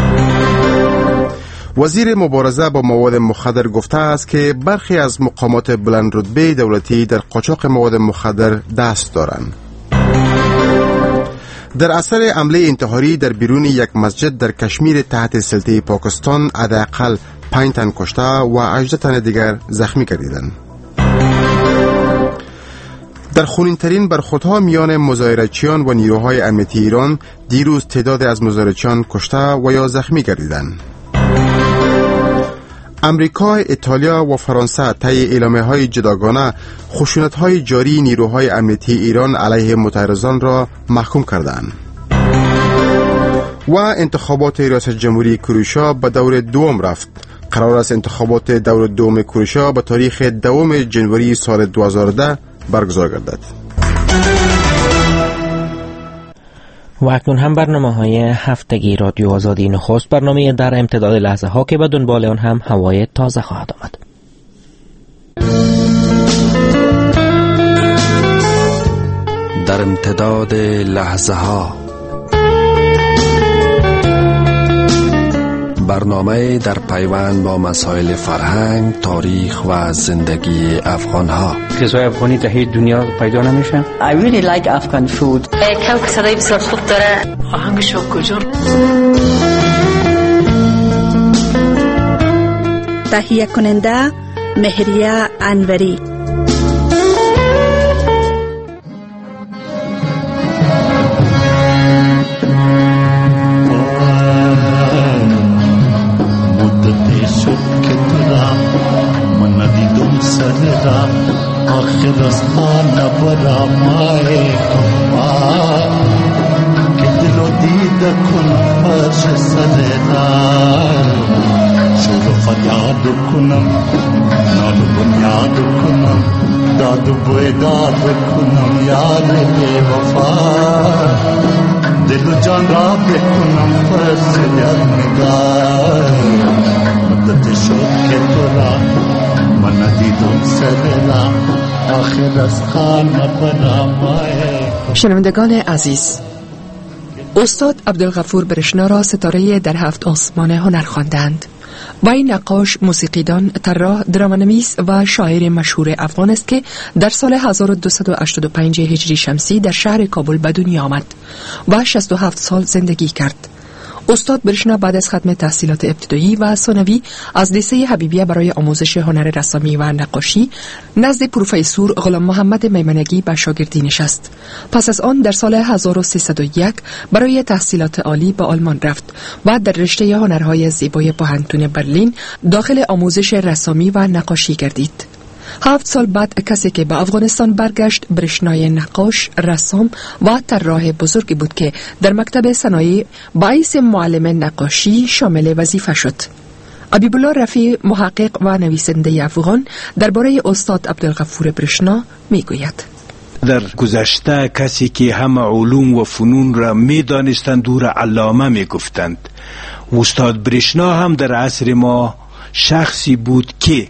وزیر مبارزه با مواد مخدر گفته است که برخی از مقامات بلند رتبه دولتی در قاچاق مواد مخدر دست دارند. در اثر حمله انتحاری در بیرون یک مسجد در کشمیر تحت سلطه پاکستان حداقل پنج تن کشته و هجده تن دیگر زخمی گردیدند. در خونین‌ترین برخوردها میان مظاهره‌چیان و نیروهای امنیتی ایران دیروز تعداد از مظاهره‌چیان کشته و یا زخمی گردیدند. امریکا، ایتالیا و فرانسه طی اعلامیه‌های جداگانه خشونت‌های جاری نیروهای امنیتی ایران علیه معترضان را محکوم کردند. و انتخابات ریاست جمهوری کروشیا به دور دوم رفت. قرار است انتخابات دور دوم کروشیا به تاریخ دوم جنوری سال دو هزار و ده برگزار گردد. و اکنون هم برنامه های هفتگی رادیو آزادی، نخست برنامه در امتداد لحظه ها که به دنبال آن هم هوای تازه خواهد آمد. در امتداد لحظه ها، برنامه در پیوند با مسائل فرهنگ، تاریخ و زندگی افغان ها. غذای افغانی در هیچ دنیا پیدا نمیشه. I really like Afghan food. کلک صدای بسیار خوب داره. آهنگش کجا؟ تهیه کننده مهریه انوری. آخر از خانه برامای کمار که دل و دیده کنم فرش سرنار شروع فریاد کنم نال بنیاد کنم داد و بیداد کنم یاد بی وفا دل و جان را بکنم فرش یاد نگار مدت شد که تو را من ندیدم سرنا آخر از خانه برامای. شنوندگان عزیز، استاد عبدالغفور برشنا را ستاره در هفت آسمان هنر خواندند. وی نقاش، موسیقیدان، طراح، درامانویس و شاعر مشهور افغان است که در سال هزار و دویست و هشتاد و پنج هجری شمسی در شهر کابل به دنیا آمد و شصت و هفت سال زندگی کرد. استاد برشنا بعد از ختم تحصیلات ابتدایی و ثانوی از لیسه حبیبیه برای آموزش هنر رسامی و نقاشی نزد پروفسور غلام محمد میمنگی به شاگردی نشست. پس از آن در سال هزار و سیصد و یک برای تحصیلات عالی به آلمان رفت و در رشته هنرهای زیبای پوهنتون برلین داخل آموزش رسامی و نقاشی گردید. هفت سال بعد کسی که به افغانستان برگشت برشنای نقاش، رسام و طراح بزرگی بود که در مکتب صنایع باعث معلم نقاشی شامل وظیفه شد. حبیب الله رفیع، محقق و نویسنده افغان، درباره استاد عبدالغفور برشنا میگوید: در گذشته کسی که همه علوم و فنون را می دانستند دور علامه می گفتند. استاد برشنا هم در عصر ما شخصی بود که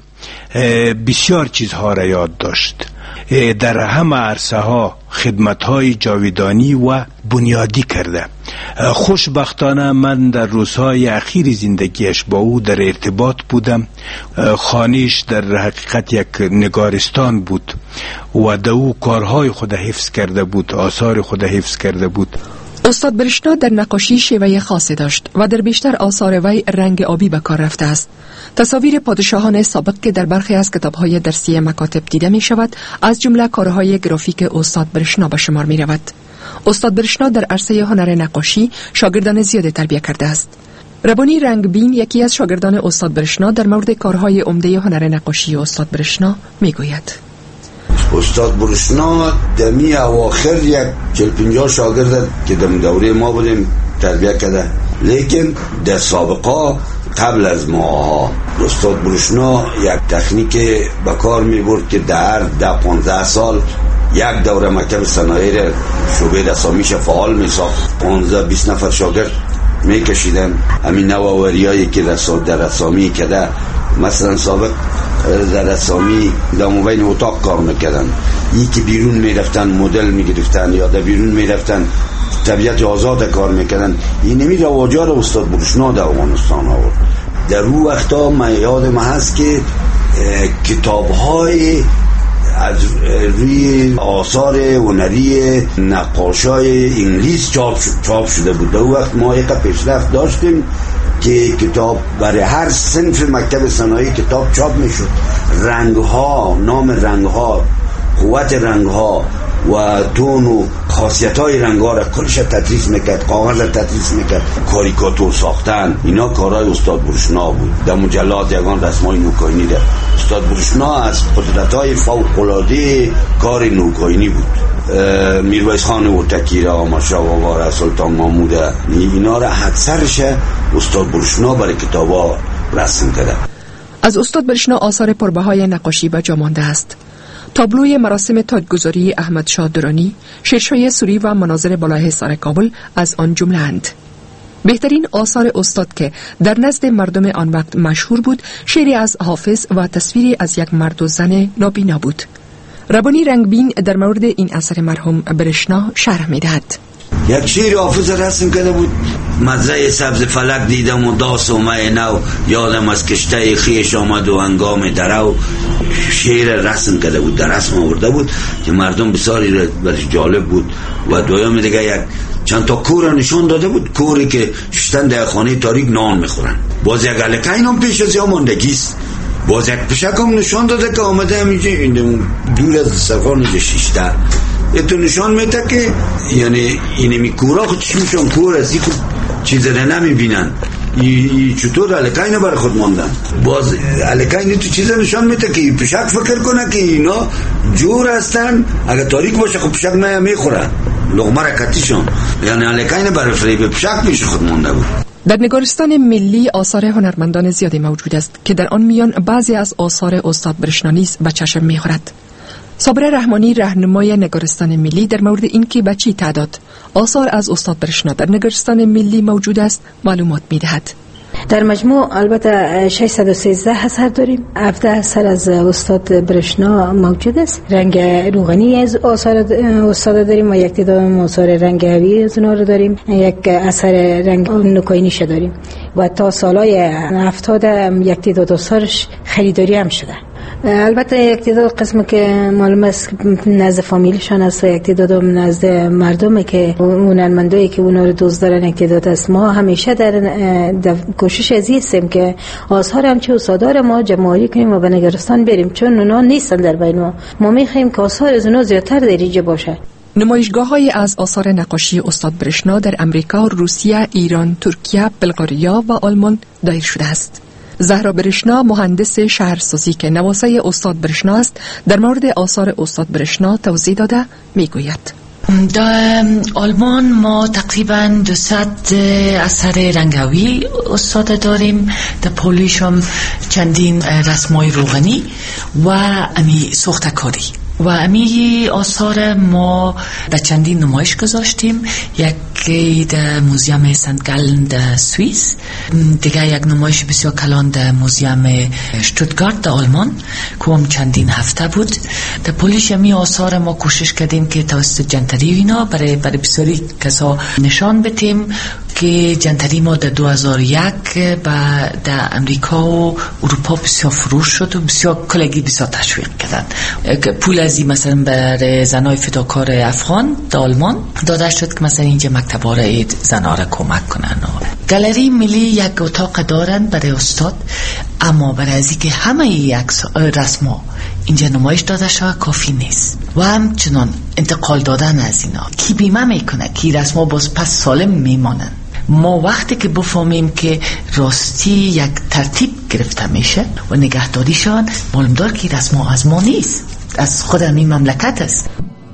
بسیار چیزها را یاد داشت. در همه عرصه ها خدمت های جاودانی و بنیادی کرده. خوشبختانه من در روزهای اخیر زندگیش با او در ارتباط بودم. خانه‌اش در حقیقت یک نگارستان بود و در او کارهای خود حفظ کرده بود، آثار خود حفظ کرده بود. استاد برشنا در نقاشی شیوه خاصی داشت و در بیشتر آثار وی رنگ آبی به کار رفته است. تصاویر پادشاهان سابق که در برخی از کتاب‌های درسی مکاتب دیده می شود، از جمله کارهای گرافیک استاد برشنا به شمار می رود. استاد برشنا در عرصه هنر نقاشی شاگردان زیادی تربیت کرده است. ربانی رنگبین، یکی از شاگردان استاد برشنا، در مورد کارهای عمده هنر نقاشی استاد برشنا می گوید: استاد برشنا دمی اواخر یک چل پنجاه شاگرد که در دوره ما بودیم تربیت کرده، لیکن در سابقا قبل از ماها استاد برشنا یک تکنیک به کار می برد که در ده پانزده سال یک دوره مکتب صنایع شعبه رسامیش فعال می ساخت. پانزده بیست نفر شاگرد می کشیدن. همین نوآوری هایی که در رسامی کده، مثلا سابق در رسامی در موبین اتاق کار میکردن، یکی بیرون میرفتن مدل میگرفتن یا در بیرون میرفتن طبیعت آزاد کار میکردن. این نمی رواجار استاد برشنا در افغانستان آورد. در رو وقتا من یادم هست که کتاب های از روی آثار هنری نقاشای انگلیس چاپ چاپ شده بود. در وقت ما یک پیشرفت داشتیم که کتاب برای هر صنف مکتب صنایع کتاب چاپ میشد. رنگ ها، نام رنگ ها، قوت رنگ ها و تون و خاصیت های رنگ ها را کلش تدریس میکرد، کاغذ را تدریس میکرد، کاریکاتور ساختن، اینا کارهای استاد برشنا بود. در مجلات یگان رسمای نوکاینی ده استاد برشنا از قدرت های فوق العاده کار نوکاینی بود. میرویس خان اوتکی را، ماشا وقار، سلطان محمود، اینا را اکثرش استاد برشنا برای کتابا رسم کرده. از استاد برشنا آثار پربهای نقاشی به جا مانده است. تابلوی مراسم تاجگذاری احمد شاه درانی، شعرهای سوری و مناظر بالای حصار کابل از آن جمله اند. بهترین آثار استاد که در نزد مردم آن وقت مشهور بود، شعری از حافظ و تصویری از یک مرد و زن نابینا بود. ربانی رنگبین در مورد این اثر مرحوم برشنا شرح می‌دهد. یک شعر حافظ رسم کرده بود، مزرعه سبز فلک دیدم و داس و مه نو، یادم از کشته خیش آمد و هنگام درو. شعر رسم کرده بود، در رسم آورده بود که مردم بسیاری برش جالب بود. و دویم دیگه یک چند تا کور نشون داده بود، کوری که شستن در خانه تاریک نان میخورن. باز یک الکین هم پیش از یا ماندگیست. باز یک پشک هم نشون داده که آمده همیشه دور از سرخان ششته. تو نشان میده که یعنی اینمی کورا خود چشمشون کور از این خود چیز را نمیبینن. ای چطور الکین برای خود ماندن. باز الکین تو چیز نشان میده که پشک فکر کنه که اینا جور هستن، اگر تاریک باشه خود پشک نه میخورن لغمه رکتیشون، یعنی الکین برای فریب پشک میشه خود مانده بود. در نگارستان ملی آثار هنرمندان زیادی موجود است که در آن میان بعضی از آثار استاد برشنا نیز به چشم میخورد. صابر رحمانی راهنمای نگارستان ملی در مورد اینکه به چه تعداد آثار از استاد برشنا در نگارستان ملی موجود است معلومات میدهد. در مجموع البته ششصد و سیزده اثر داریم. هفده اثر از استاد برشنا موجود است. رنگ روغنی از آثار استاد داریم و یک تعداد آثار رنگ هوی از اونها رو داریم. یک اثر رنگ نکوینیش داریم و تا سالهای هفتاد یک تعداد آثارش خریداری هم شده. البته یک تعداد قسم که معلوم است نزد فامیلشان است و یک تعداد نزد مردمی که هنرمندایی که اونا رو دوست دارن یک تعداد است. ما همیشه در, در کوشش ازی هستیم که آثار همچه استادار ما جمع‌آوری کنیم و به نگارستان بریم، چون اونا نیستن در بین ما. ما می‌خوایم که آثار از اونا زیادتر در اینجا باشه. نمایشگاه‌های از آثار نقاشی استاد برشنا در امریکا، روسیه، ایران، ترکیه، بلغاریا و آلمان دایر شده است. زهرا برشنا، مهندس شهرسازی که نواسه استاد برشنا است، در مورد آثار استاد برشنا توضیح داده میگوید. در آلمان ما تقریبا دویست اثر رنگاوی استاد داریم. در پولیش هم چندین رسمای روغنی و امی سوختکاری و امی آثار ما در چندین نمایش گذاشتیم. یکی در موزیم سنت گالن در سوئیس، دیگه یک نمایش بسیار کلان در موزیم شتوتگارت در آلمان که هم چندین هفته بود. در پولیش امی آثار ما کوشش کردیم که توسط جنتری اینا برای برای بسیاری کسا نشان بدیم که جنتری ما در دو هزار و یک در امریکا و اروپا بسیار فروش شد و بسیار کلگی بسیار تشویق کردن. پول ازی مثلا برای زنای فداکار افغان در آلمان داده شد که مثلا اینجا مکتبا را زنها را کمک کنن. گالری ملی یک اتاق دارن برای استاد، اما برای ازی که همه یک رسما اینجا نمایش داده شد کافی نیست و همچنان انتقال دادن از اینا کی بیمه میکنه که رسما باز پس سالم میمانن. ما وقتی که بفهمیم که راستی یک ترتیب گرفته میشه و نگهداریشان، معلوم دار که رسما از ما نیست، از خود همین مملکت است.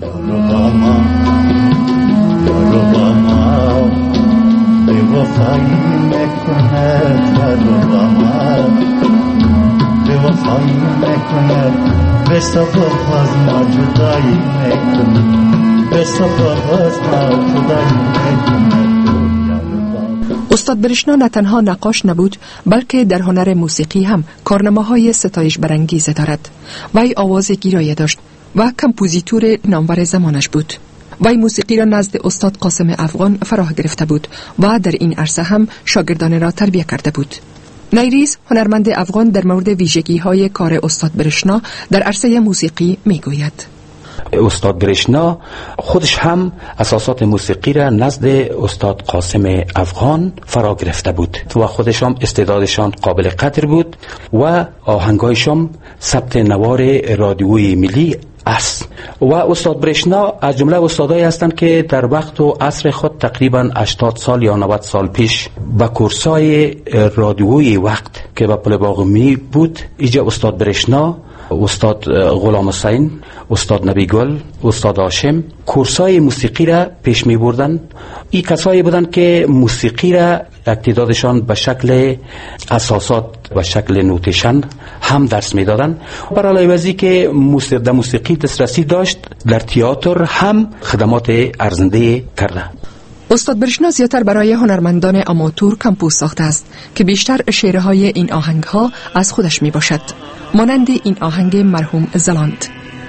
استاد برشنا نه تنها نقاش نبود، بلکه در هنر موسیقی هم کارنامه‌های ستایش برانگیز دارد. وی آواز گیرایه داشت و کمپوزیتور نامور زمانش بود. وی موسیقی را نزد استاد قاسم افغان فرا گرفته بود و در این عرصه هم شاگردان را تربیت کرده بود. نیریز، هنرمند افغان، در مورد ویژگی‌های کار استاد برشنا در عرصه موسیقی میگوید. استاد برشنا خودش هم اساسات موسیقی را نزد استاد قاسم افغان فرا گرفته بود و خودش هم استعدادشان قابل قدر بود و آهنگایشان ثبت نوار رادیوی ملی است. و استاد برشنا از جمله استادایی هستند که در وقت و عصر خود تقریبا هشتاد سال یا نود سال پیش با کورسای رادیوی وقت که با پل باغمی بود، اینجا استاد برشنا، استاد غلام حسین، استاد نبی گل، استاد هاشم کورسای موسیقی را پیش می بردن. این کسایی بودند که موسیقی را تعدادشان به شکل اساسات و شکل نوتیشن هم درس میدادن. بر علاوه از که موسیقی موسیقی دسترسی داشت، در تئاتر هم خدمات ارزنده کرده. استاد برشنا زیاتر برای هنرمندان آماتور کمپوس ساخته است که بیشتر شعرهای این آهنگها از خودش می باشد، مانند این آهنگ مرحوم زلاند.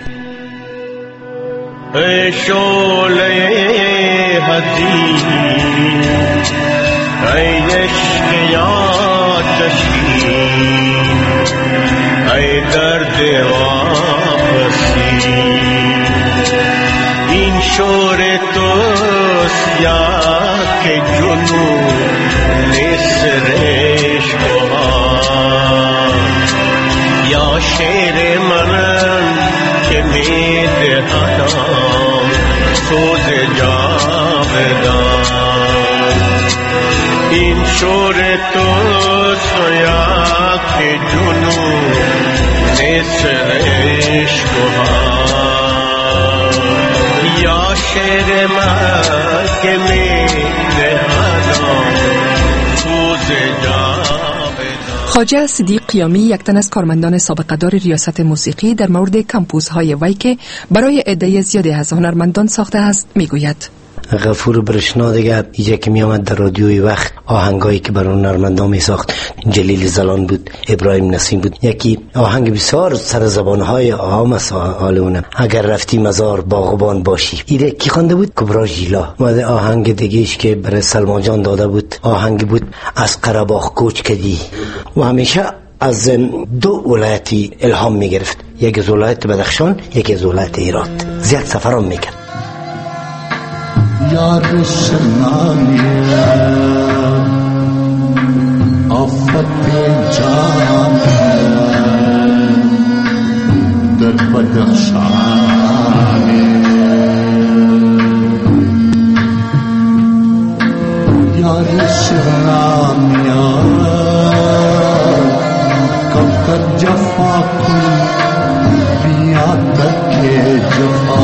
ای شعله حزین، ای عشق آتشین، ای درد واپسی، این شور توست یا که جنون نسرش بها، یا شعر منم که می دهدم سوز جاودان، این شور توست یا که جنون نسرش بها، یا شعر من که می دهدم سوز جاودان. خواجه صدیق قیامی، یک تن از کارمندان سابقه دار ریاست موسیقی، در مورد کمپوس های وی که برای عده زیادی از هنرمندان ساخته است میگوید: غفور برشنا دیگه ایجا که می آمد در رادیوی وقت آهنگایی که برای هنرمندان می ساخت، جلیل زلان بود، ابراهیم نسیم بود. یکی آهنگ بسیار سر زبانهای عام است حال اونم، اگر رفتی مزار باغبان باشی، ایده کی خوانده بود؟ کبرا ژیلا. و آهنگ دیگهش که برای سلمان جان داده بود، آهنگ بود از قره‌باغ کوچ کردی. و همیشه از دو ولایتی الهام می گرفت، یک از ولایت بدخشان، یک از ولایت هرات. زیاد سفرام میکرد. یار شنانی آفت جان در بدخشان، یار شنانی کب کر جفا کن بیا تک جفا،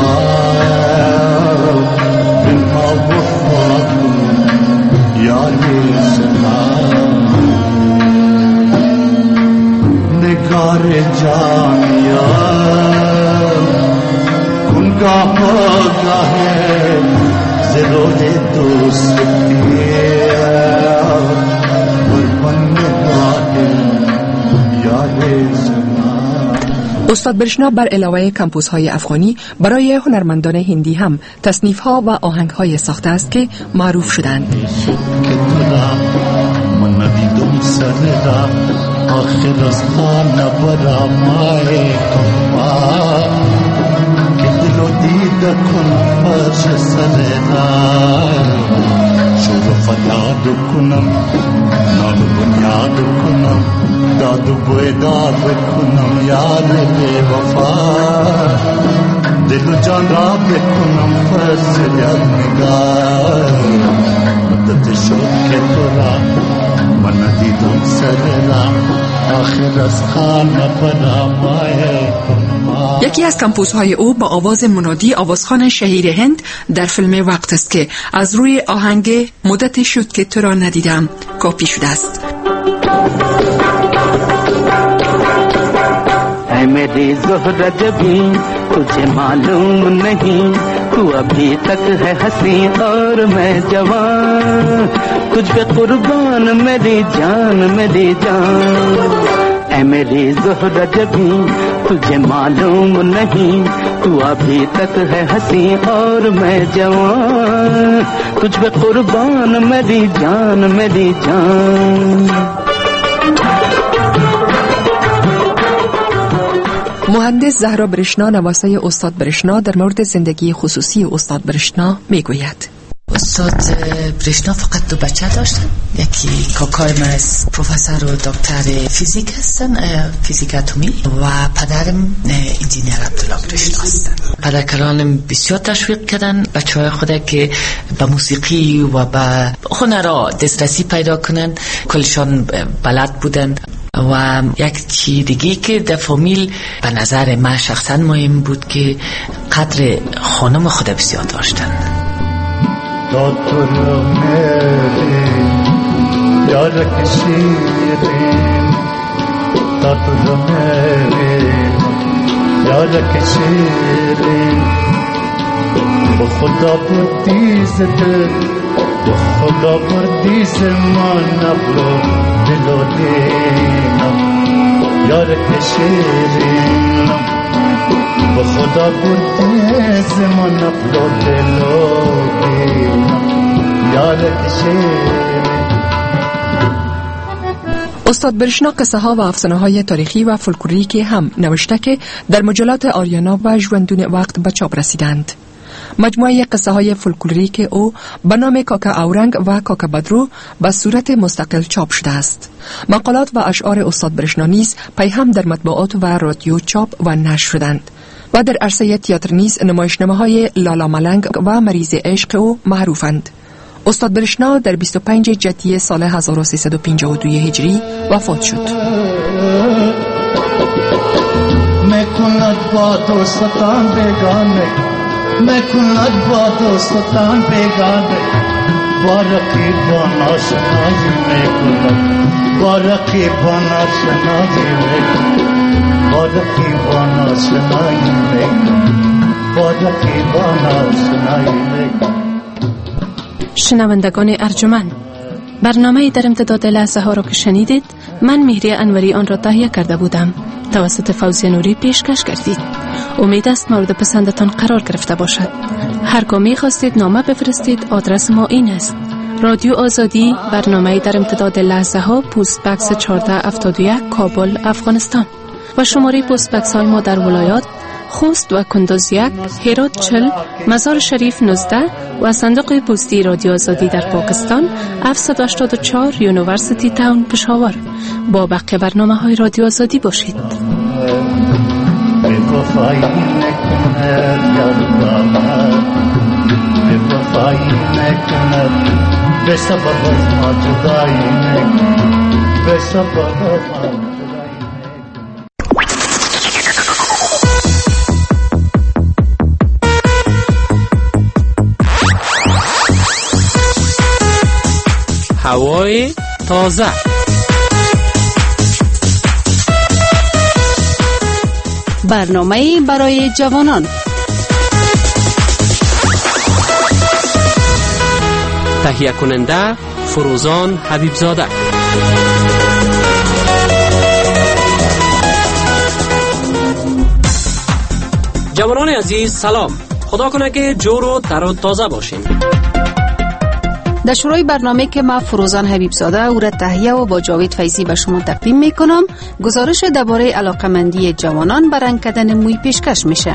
نگار جانیا کنگا ہوگا ہے ضرور دوستی قربان نگار یاد زمان. استاد برشنا بر علاوه کمپوس های افغانی برای هنرمندان هندی هم تصنیف ها و آهنگ های ساخته است که معروف شدند. من ندیدم سر را آخر از خانه برا مای کما، که دل و دیده کن فرش سر را شور فریاد کنم، نال بنیاد کنم، داد و بیداد کنم یاد بے وفا، دل و جان را بکنم فرش یاد نگار، مدد شد که تو را من ندیدم سر را آخر از خانه برا مای کما. یکی از کمپوس های او با آواز منادی آوازخوان شهیر هند در فیلم وقت است که از روی آهنگ مدت شد که تو را ندیدم کاپی شده است. اے میری زہرہ جبیں تجھے معلوم نہیں، تو ابھی تک ہے حسین اور میں جوان، تجھ پہ قربان میری جان میری جان. اے میری زہرہ جبیں تجھے معلوم نہیں، تو ابھی تک ہے حسین اور میں جوان، تجھ پہ قربان میری جان میری جان. مهندس زهرا برشنا، نواسای استاد برشنا، در مورد زندگی خصوصی استاد برشنا میگوید: استاد برشنا فقط دو بچه داشتن. یکی کاکای من پروفسور و دکتر فیزیک هستن، فیزیک اتمی، و پدرم انجینیر عبدالله برشنا هستن. پدرکلانم بسیار تشویق کردن بچه های خود که به موسیقی و به هنرها دسترسی پیدا کنن، کلشان بلد بودن. و یک چی دیگه که در فامیل به نظر من شخصا مهم بود که قدر خانم خود بسیار داشتن. تو تو رو میری یارک شیرین تا تو میریم یارک شیرین با خدا بردی زده با خدا بردی زمان نبرو دلو دینم یارک شیرین با خدا بردی زمان نبرو دلو دینم یارک شیرین. استاد برشنا قصه ها و افسانه های تاریخی و فولکلوریکی هم نوشته که در مجلات آریانا و ژوندون وقت به چاپ رسیدند. مجموعه قصه های فولکلوریک او به نام کاکا اورنگ و کاکا بدرو به صورت مستقل چاپ شده است. مقالات و اشعار استاد برشنا نیز پی هم در مطبوعات و رادیو چاپ و نشر شدند و در عرصه تئاتر نیز نمایشنامه های لالا ملنگ و مریض عشق او معروفند. استاد برشنا در بیست و پنجم ژوئیه سال هزار و سیصد و پنجاه و دو هجری وفات شد. میکند با دوستان بیگانه میکند با دوستان بیگانه با رقیبان آشنایی میکند با رقیبان آشنایی میکند با رقیبان آشنایی میکند با رقیبان آشنایی میکند. شنوندگان ارجمند، برنامه در امتداد لحظه ها را که شنیدید من مهری انوری آن را تهیه کرده بودم، توسط فوزی نوری پیشکش کردید. امید است مورد پسندتان قرار گرفته باشد. هرگاه می خواستید نامه بفرستید آدرس ما این است: رادیو آزادی، برنامه در امتداد لحظه ها، پست بکس چهارده هفتاد و یک، کابل، افغانستان. و شماره پست بکس های ما در ولایات خوست و کندوز یک، هرات چهل، مزار شریف نوزده و صندوق پستی رادیو آزادی در پاکستان هفتصد و هشتاد و چهار، یونیورسیتی تاون، پشاور. با بقیه برنامه های رادیو آزادی باشید. هوای تازه، برنامه برای جوانان. تهیه کننده فروزان حبیبزاده. جوانان عزیز سلام، خدا کنه که جور و تر و تازه باشین. در شروع برنامه که ما فروزان حبیبزاده او را تهیه و با جاوید فیضی به شما تقدیم میکنم، گزارش درباره علاقمندی جوانان به رنگ کردن موی پیشکش میشه.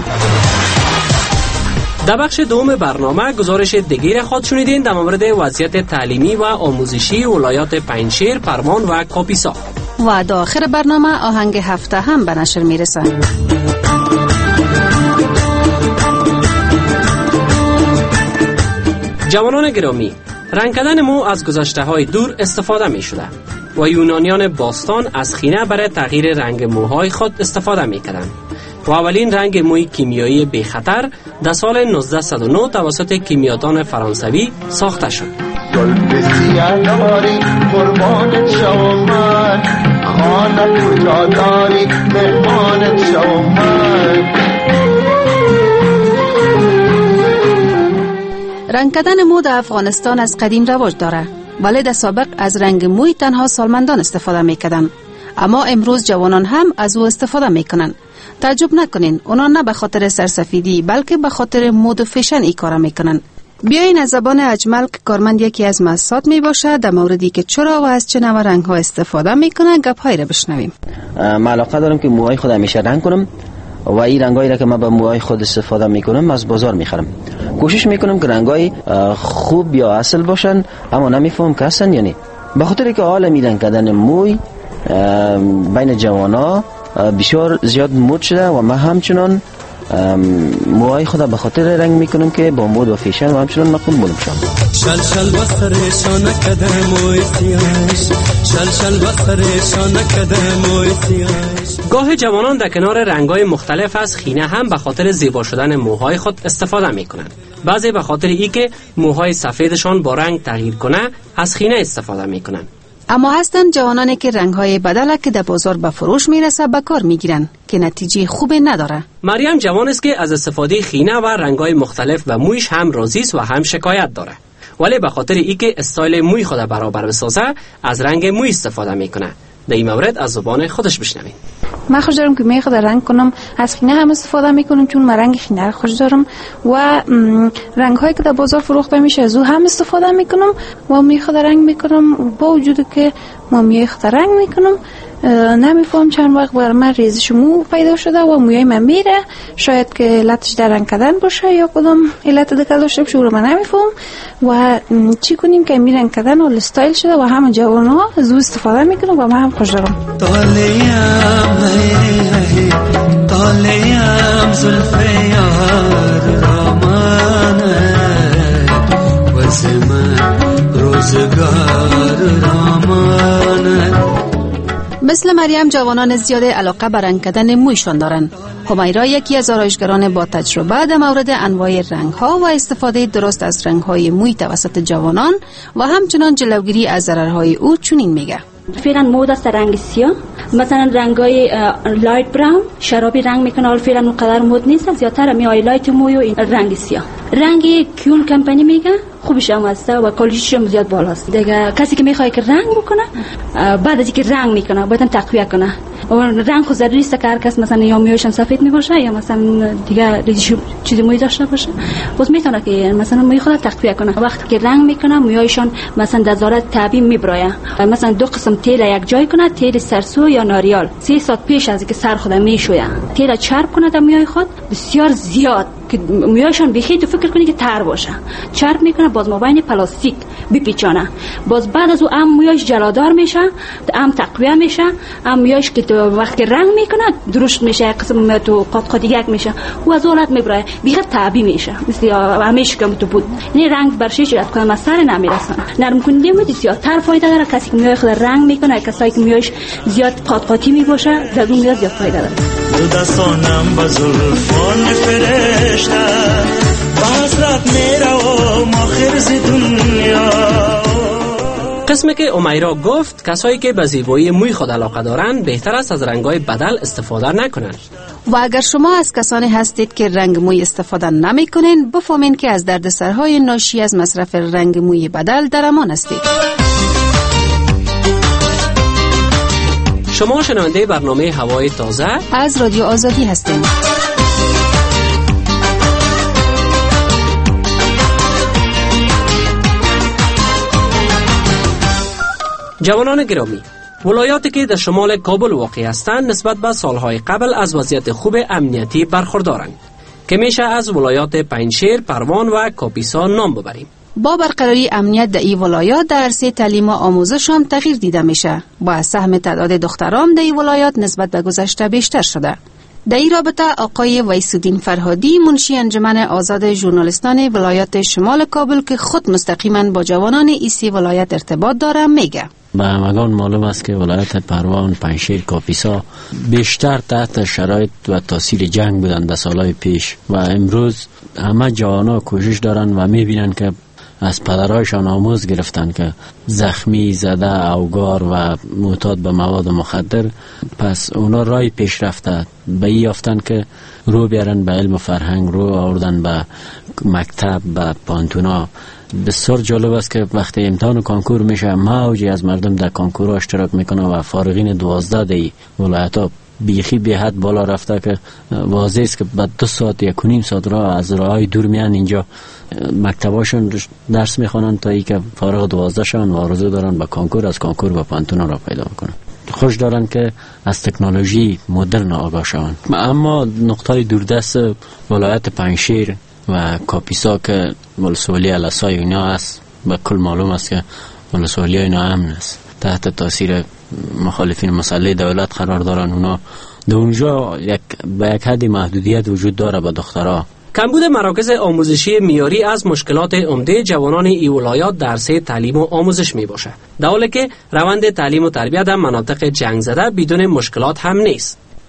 در بخش دوم برنامه گزارش دیگه را خواهد شنیدین در مورد وضعیت تعلیمی و آموزشی ولایات پنجشیر، فرمان و کاپیسا. و در آخر برنامه آهنگ هفته هم به نشر میرسه. جوانان گرامی، رنگ کردن مو از گذشته های دور استفاده می شده و یونانیان باستان از خینه برای تغییر رنگ موهای خود استفاده می کردند و اولین رنگ موی کیمیایی بی خطر در سال نوزده صد و نه توسط کیمیادان فرانسوی ساخته شد. رنگ کردن مو در افغانستان از قدیم رواج داره، ولی در سابق از رنگ موی تنها سالمندان استفاده میکردن، اما امروز جوانان هم از او استفاده میکنن. تعجب نکنین، اونا نه به خاطر سرسفیدی بلکه به خاطر مد و فیشن ای کارا میکنن. بیاین از زبان اجمل که کارمند یکی از مؤسسات میباشه در موردی که چرا و از چه نوع رنگ ها استفاده میکنن گپ‌هایی را بشنویم. من علاقه دارم که موهای خود همیشه رنگ کنم و این رنگایی را که من به موهای خود استفاده میکنم از بازار میخرم. کوشش میکنم که رنگای خوب یا اصل باشن، اما نمیفهم که هستن یا نه. به خاطر که حال میرنگ کردن موی بین جوانا بسیار زیاد مد شده و من همچنان موهای خدا به خاطر رنگ میکنم که با مد و فیشن و همچنان مقبول بولم شم. شل شل بسرشان کده موی سیاش، شل شل بسرشان کده موی سیاش. گاه جوانان در کنار رنگ‌های مختلف از خینه هم به خاطر زیبا شدن موهای خود استفاده میکنند. بعضی به خاطر ای که موهای سفیدشان با رنگ تغییر کنه از خینه استفاده میکنند. اما هستند جوانانی که رنگ‌های بدل که در بازار به فروش میرسه به کار میگیرن که نتیجه خوب نداره. مریم جوان است که از استفاده خینه و رنگ‌های مختلف و مویش هم راضی است و هم شکایت داره. ولی به خاطر اینکه استایل موی خود برابر بسازه از رنگ موی استفاده میکنه. در این مورد از زبان خودش بشنوین. من خوش دارم که می خود رنگ کنم، از خینه هم استفاده میکنم چون من رنگ خینه خوش دارم و رنگ هایی که در بازار فروخته میشه از او هم استفاده میکنم و می خود رنگ میکنم. با وجود که ما می خود رنگ میکنم نمیفهم چند وقت بر من ریزش مو پیدا شده و موی من میره، شاید که علتش در رنگ کردن باشه یا کدام علت دیگه داشته باشه رو من نمیفهم و چی کنیم که می رنگ کردن و استایل شده و همه جوان ها از او استفاده میکنم و من هم خوش دارم. طالعم زلف یار رامانه وزمن روزگار رامانه. مثل مریم جوانان زیاد علاقه به رنگ کردن مویشان دارند. همیرا یکی از آرایشگران با تجربه در مورد انواع رنگ‌ها و استفاده درست از رنگ‌های موی توسط جوانان و همچنان جلوگیری از ضررهای او چنین میگه. فعلا مود است رنگ سیاه، مثلا رنگای لایت براون شرابی رنگ میکنه، ولی فعلا اونقدر مود نیست، زیادتر می هایلایت موی و این رنگ سیاه. رنگی کیون کمپانی میگه خوبش هم هست و کوالیتیش هم زیاد بالاست. دیگه کسی که میخواد که رنگ بکنه بعد از اینکه رنگ میکنه باید تقویه کنه. و رنگ خود ضروری است که هر کس مثلا یا مویش سفید میباشه یا مثلا دیگه چیزی موی داشته باشه، باز میتونه که مثلا موی خود تقویه کنه. وقتی که رنگ میکنه مویشون مثلا در حالت طبیعی میبرايه. مثلا دو قسم تیل یک جای کنه، تیل سرسو یا ناریال. سه ساعت پیش از اینکه سر خود میشویه تیل چرب کنه در موی خود بسیار زیاد که مویشون بخید تو فکر کنی که تر باشه، چرب میکنه، باز مابین پلاستیک بپیچانه، باز بعد از اون ام مویش جلادار میشه، ام تقویه میشه، ام مویش که تو وقتی رنگ میکنه درشت میشه، قسم تو قط قط یک میشه و از اولاد میبره بیخ طبیعی میشه مثل همیشه که تو بود. یعنی رنگ برشش رد کنه سر نمیرسونه، نرم کننده بود زیاد تر فایده داره. کسی که موی خود رنگ میکنه، کسایی که مویش زیاد قط قطی میباشه در اون زیاد فایده داره. دو دستانم با زلفان فرشته بازرات میرا و ماخرز دنیا. قسمی که امیرا گفت کسایی که به زیبایی موی خود علاقه دارند بهتر است از رنگ‌های بدل استفاده نکنند. و اگر شما از کسانی هستید که رنگ موی استفاده نمی کنین، بفهمین که از دردسرهای ناشی از مصرف رنگ موی بدل در امان هستید. شما شنونده برنامه هوای تازه از رادیو آزادی هستید. جوانان گرامی، ولایاتی که در شمال کابل واقع هستند نسبت به سالهای قبل از وضعیت خوب امنیتی برخوردارند که میشه از ولایات پنجشیر، پروان و کاپیسا نام ببریم. با برقراری امنیت در این ولایات در عرصه تعلیم و آموزش هم تغییر دیده میشه. با سهم تعداد دختران در این ولایات نسبت به گذشته بیشتر شده. در این رابطه آقای ویسودین فرهادی منشی انجمن آزاد ژورنالیستان ولایات شمال کابل که خود مستقیما با جوانان ایسی ولایت ارتباط داره میگه. به همگان معلوم است که ولایت پروان، پنجشیر، کاپیسا بیشتر تحت شرایط و تاثیر جنگ بودند در سالهای پیش و امروز همه جوانا کوشش دارن و میبینن که از پدرایشان آموز گرفتن که زخمی، زده، اوگار و معتاد به مواد مخدر، پس اونا رای پیش رفته به این یافتن که رو بیارن به علم و فرهنگ، رو آوردن به مکتب، به پانتونا. بسیار جالب است که وقتی امتحان کانکور میشه موجی از مردم در کانکور اشتراک میکنه و فارغین دوازده دی ولایت ها بیخی به حد بالا رفته که واضح است که بعد دو ساعت یک و نیم ساعت را از راهای دور میان اینجا مکتباشون درس میخوانند تا ای که فارغ دوازده شان و آرزو دارن به کانکور، از کانکور به پانتونا را پیدا کنن. خوش دارن که از تکنولوژی مدرن آگاه شوند. اما نقطه دوردست ولایت پنجشیر و کاپیسا که ولسوالی الاسای اینا است، به کل معلوم است که ولسوالی اینا امن است، تحت تاثیر مخالفین مسلح دولت قرار دارن. اونا در اونجا یک به یک حد محدودیت وجود داره به دخترها. کمبود مراکز آموزشی معیاری از مشکلات عمده جوانان این ولایات در عرصه تعلیم و آموزش می باشه، در حالی که روند تعلیم و تربیت در مناطق جنگ زده بدون مشکلات هم نیست.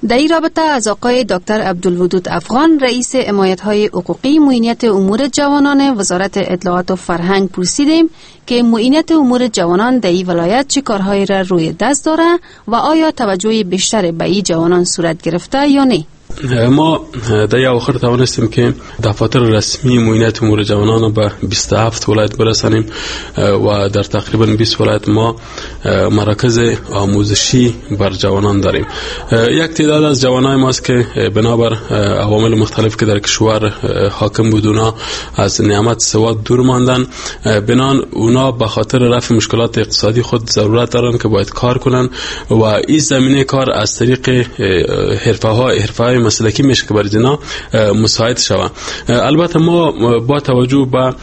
در این رابطه از آقای دکتر عبدالودود افغان رئیس حمایت‌های حقوقی معینیت امور جوانان وزارت اطلاعات و فرهنگ پرسیدیم که معینیت امور جوانان در این ولایت چه کارهایی را روی دست داره و آیا توجه بیشتر به این جوانان صورت گرفته یا نه. ما در یه آخر توانستیم که دفاتر رسمی معینیت امور جوانان به بیست و هفت ولایت برسانیم و در تقریبا بیست ولایت ما مراکز آموزشی بر جوانان داریم. یک تعداد از جوانای ماست که بنابر عوامل مختلف که در کشور حاکم بود اونا از نعمت سواد دور ماندن، بنان اونا به خاطر رفع مشکلات اقتصادی خود ضرورت دارن که باید کار کنن و این زمینه کار از طریق حرفه ها حرفه مسلکی میشه که برای اینا مساعد شوند. البته ما با توجه به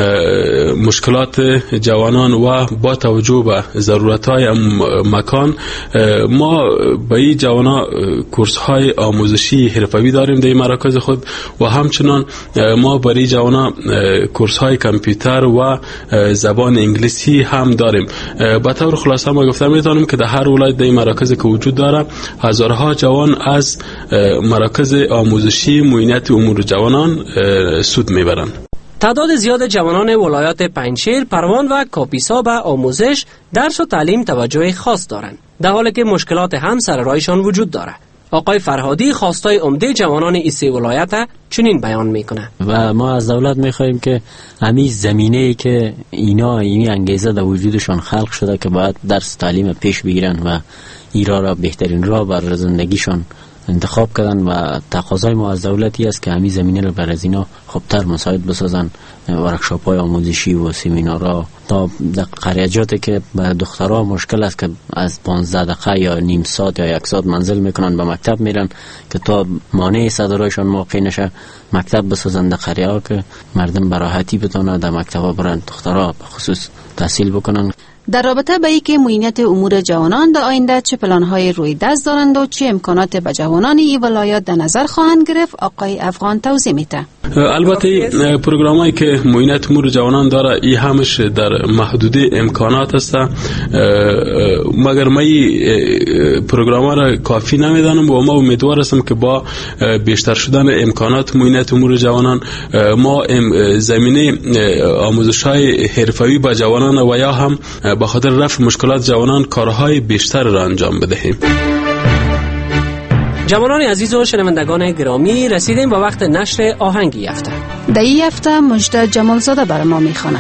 مشکلات جوانان و با توجه به ضرورت‌های مکان ما به این جوانا کورس‌های آموزشی حرفه‌ای داریم در مراکز خود و همچنان ما برای جوانا کورس‌های کامپیوتر و زبان انگلیسی هم داریم. به طور خلاصه ما گفتم میتونم که در هر ولایت در مراکز که وجود داره هزارها جوان از مراکز آموزشی معینیت امور جوانان سود میبرند. تعداد زیاد جوانان ولایات پنجشیر، پروان و کاپیسا به آموزش، درس و تعلیم توجه خاص دارند، در حالی که مشکلات هم سر راهشان وجود دارد. آقای فرهادی خواستای عمده جوانان این سه ولایت چنین بیان میکنه و ما از دولت میخوایم که همین زمینه‌ای که اینا این انگیزه در وجودشان خلق شده که باید درس تعلیم پیش بگیرن و ایرا را بهترین راه بر زندگیشان انتخاب کردن و تقاضای ما از دولتی است که همین زمینه رو بر از اینا خوبتر مساعد بسازن. ورکشاپ های آموزشی و سمینارها تا در قریجاتی که برای دخترها مشکل است که از پانزده دقیقه یا نیم ساعت یا یک ساعت منزل میکنن به مکتب میرن که تا مانع صدرایشان موقع نشه مکتب بسازن در قریه ها که مردم براحتی بتونه در مکتب ها برن دخترها به خصوص تحصیل بکنن. در رابطه با اینکه معینیت امور جوانان در آینده چه پلان‌های روی دست دارند و چه امکانات به جوانان این ولایت در نظر خواهند گرفت، آقای افغان توضیح میده. البته پروگرامایی که معینیت امور جوانان داره این همش در محدوده امکانات است، مگر ما این پروگرام را کافی نمیدانم و ما امیدوار هستم که با بیشتر شدن امکانات معینیت امور جوانان ما زمینه آموزش‌های حرفه‌ای با جوانان و یا هم به خاطر رفع مشکلات جوانان کارهای بیشتر را انجام بدهیم. جوانان عزیز و شنوندگان گرامی، رسیدیم به وقت نشر آهنگی هفته. در این هفته مجد جمالزاده بر ما میخونه.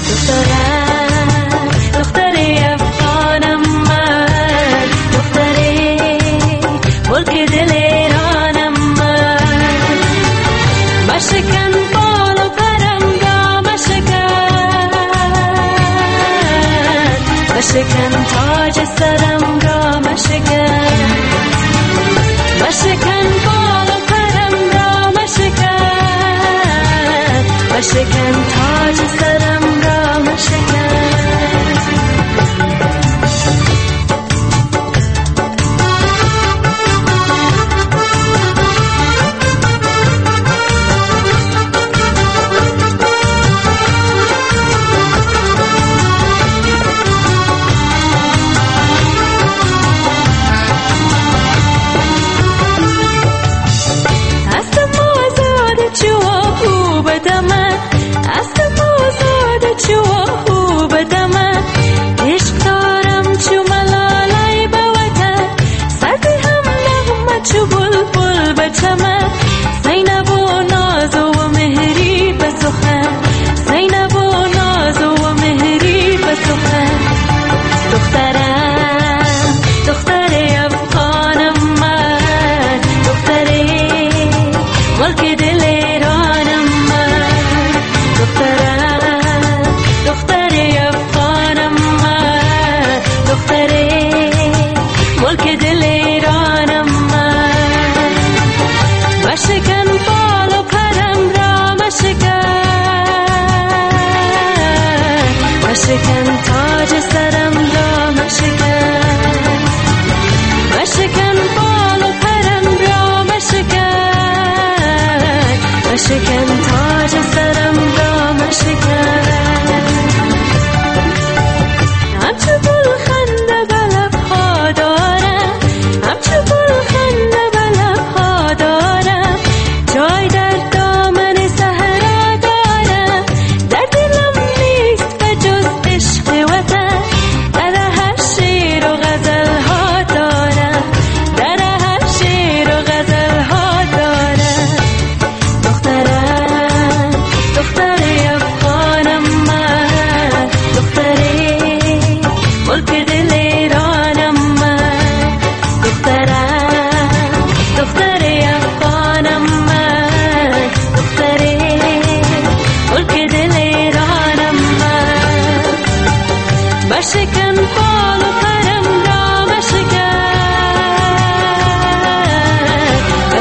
دختری افغانم من، دختری ملک دل ایرانم من، مشکن بال و پرم را مشکن، مشکن تاج سرم را مشکن، مشکن بال و پرم را مشکن، مشکن تاج سرم را مشکن.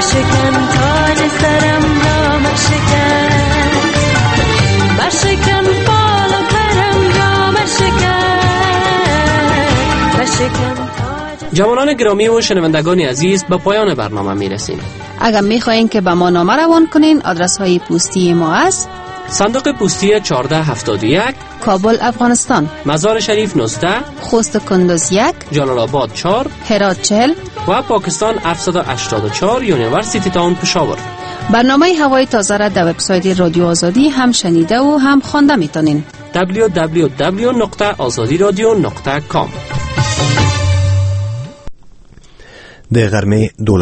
مشکن تاج سرم را مشکن مشکن بال و پرم را مشکن مشکن تاج. جوانان گرامی و شنوندگان عزیز، به پایان برنامه می رسیم. اگر می خواهین که به ما نامه روان کنین، آدرس های پستی ما است: صندوق پستی چهارده هفتاد و یک، کابل افغانستان. مزار شریف نوزده، خوست کندوز یک، جلال آباد چهار، هرات چهل و پاکستان هفتصد و هشتاد و چهار، یونیورسیتی تاون پشاور. برنامه هوای تازه را در وبسایت رادیو آزادی هم شنیده و هم خوانده میتونین. دبلیو دبلیو دبلیو نقطه آزادی رادیو نقطه کام. د غرمې